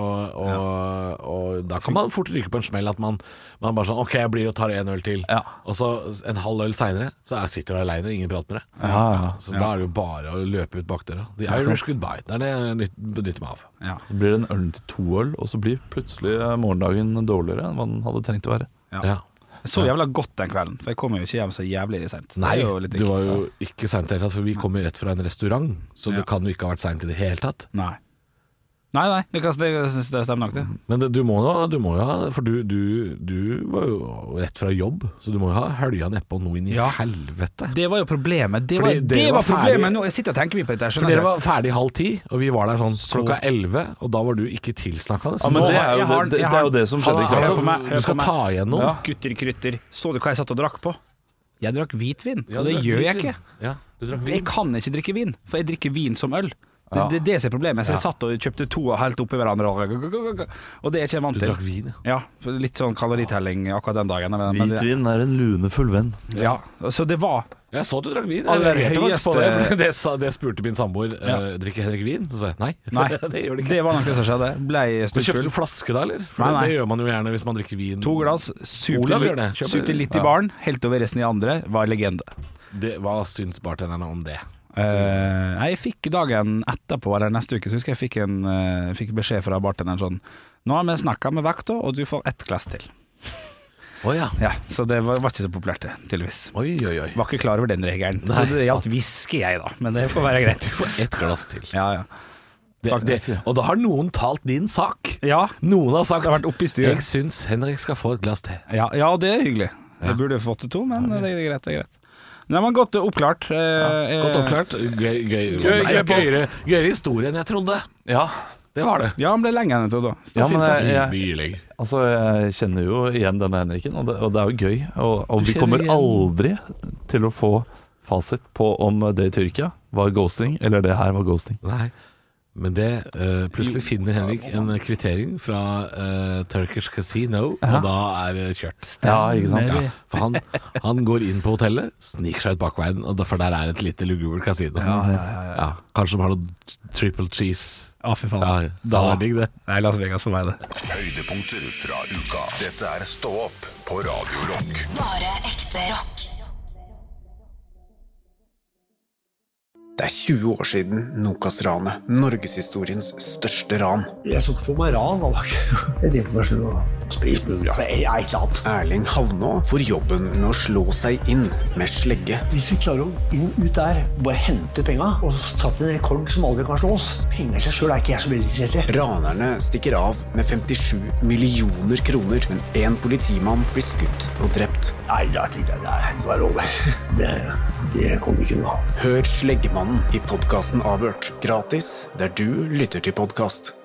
[SPEAKER 3] og da kan man fort ryke på en smell at man bare sånn, ok, jeg blir og tar en øl til. Og så en halv øl senere, så sitter du alene, ingen prater med det. Så da er det jo bare å løpe ut bak dere. The Irish goodbye. Det er det jeg benytter meg av.
[SPEAKER 5] Så blir det en øl til 2 øl, og så blir plutselig morgendagen dårligere enn hva den hadde trengt å være.
[SPEAKER 4] Så jævla godt den kvelden, for jeg kom jo ikke hjem så jævlig sent.
[SPEAKER 3] Nei, du var jo ikke sent i det hele tatt, for vi kom jo rett fra en restaurant, så det kan jo ikke ha vært sent i det hele tatt.
[SPEAKER 4] Nei. Nei, det stemmer nok det.
[SPEAKER 3] Men du må jo ha, for du var jo rett fra jobb, så du må jo ha hølja nedpå noe inn i helvete.
[SPEAKER 4] Det var jo problemet. Det var problemet nå. Jeg sitter og tenker mye på dette.
[SPEAKER 3] For dere var ferdig 9:30, og vi var der sånn klokka 11, og da var du ikke tilsnakkende.
[SPEAKER 5] Ja, men det er jo det som skjedde i kveld.
[SPEAKER 3] Du skal ta igjen noe.
[SPEAKER 4] Gutter i krytter. Så du hva jeg satt og drakk på? Jeg drakk hvitvin, og det gjør jeg ikke.
[SPEAKER 3] Ja, du drakk vin.
[SPEAKER 4] Jeg kan ikke drikke vin, for jeg drikker vin som øl. Det er det som er problemet. Så jeg satt og kjøpte 2 og helt oppi hverandre, og det er ikke jeg vant til.
[SPEAKER 3] Du drakk vin,
[SPEAKER 4] ja. Litt sånn kaloritelling akkurat den dagen.
[SPEAKER 5] Hvitvin er en lunefull venn.
[SPEAKER 4] Ja, så det var...
[SPEAKER 3] Jeg så du drakk vin. Det spurte min samboer. Drikker Henrik vin? Så sa jeg nei. Det gjør det ikke.
[SPEAKER 4] Det var nok det som skjedde.
[SPEAKER 3] Men kjøpte du flaske da, eller? For det gjør man jo gjerne hvis man drikker vin.
[SPEAKER 4] 2 glass, supte litt i baren, helt over resten i andre, var legende.
[SPEAKER 3] Hva syns bartenderne om det?
[SPEAKER 4] Jeg fikk dagen etterpå, eller neste uke, så husker jeg fikk beskjed fra bartenderen sånn: nå har vi snakket med vakta, og du får 1 glass til.
[SPEAKER 3] Ja,
[SPEAKER 4] så det var ikke så populært det, tydeligvis.
[SPEAKER 3] Oi.
[SPEAKER 4] Var ikke klar over den regelen. Det gjaldt whisky jeg da, men det får være greit.
[SPEAKER 3] Du får 1 glass til.
[SPEAKER 4] Ja.
[SPEAKER 3] Og da har noen talt din sak.
[SPEAKER 4] Ja.
[SPEAKER 3] Noen har sagt,
[SPEAKER 4] det har vært oppe i styret.
[SPEAKER 3] Jeg synes Henrik skal få 1 glass til.
[SPEAKER 4] Ja, det er hyggelig. Jeg burde fått 2, men det er greit. Nei, men godt oppklart.
[SPEAKER 3] Godt oppklart. Gøyere historie enn jeg trodde.
[SPEAKER 5] Ja,
[SPEAKER 3] det var det.
[SPEAKER 4] Ja, han ble lenge enn jeg trodde.
[SPEAKER 5] Ja, men jeg kjenner jo igjen denne Henriken, og det er jo gøy. Og vi kommer aldri til å få fasit på om det i Tyrkia var ghosting, eller det her var ghosting.
[SPEAKER 3] Nei. Men det plutselig finner Henrik en kvittering fra Turkish Casino, og da er det kjørt.
[SPEAKER 5] Ja, ikke sant?
[SPEAKER 3] Ja, for han går inn på hotellet, sniker seg ut bakveien, for der er et lite lugubert kasino. Ja. Kanskje de har noe triple cheese.
[SPEAKER 4] Fy faen.
[SPEAKER 3] Da er det digg det.
[SPEAKER 4] Nei, Las Vegas for meg det.
[SPEAKER 1] Høydepunkter fra uka. Dette er Stå opp på Radio Rock.
[SPEAKER 7] Bare ekte rock.
[SPEAKER 8] Det er 20 år siden Nokas-ranet, Norgeshistoriens største ran.
[SPEAKER 9] Jeg så ikke for meg ran, jeg tenkte meg slå sprisbugger, jeg er ikke annet.
[SPEAKER 8] Erling Havnå får jobben med å slå seg inn med slegge.
[SPEAKER 9] Hvis vi klarer å inn ut der, bare hente penger, og satt en rekord som aldri kan slås. Penger i seg selv er ikke jeg så veldig interessert i.
[SPEAKER 8] Ranerne stikker av med 57 millioner kroner, men en politimann blir skutt og drept.
[SPEAKER 9] Nei, det var over. Det kommer ikke noe.
[SPEAKER 8] Hør Sleggemannen i podcasten Avhørt, gratis der du lytter til podcast.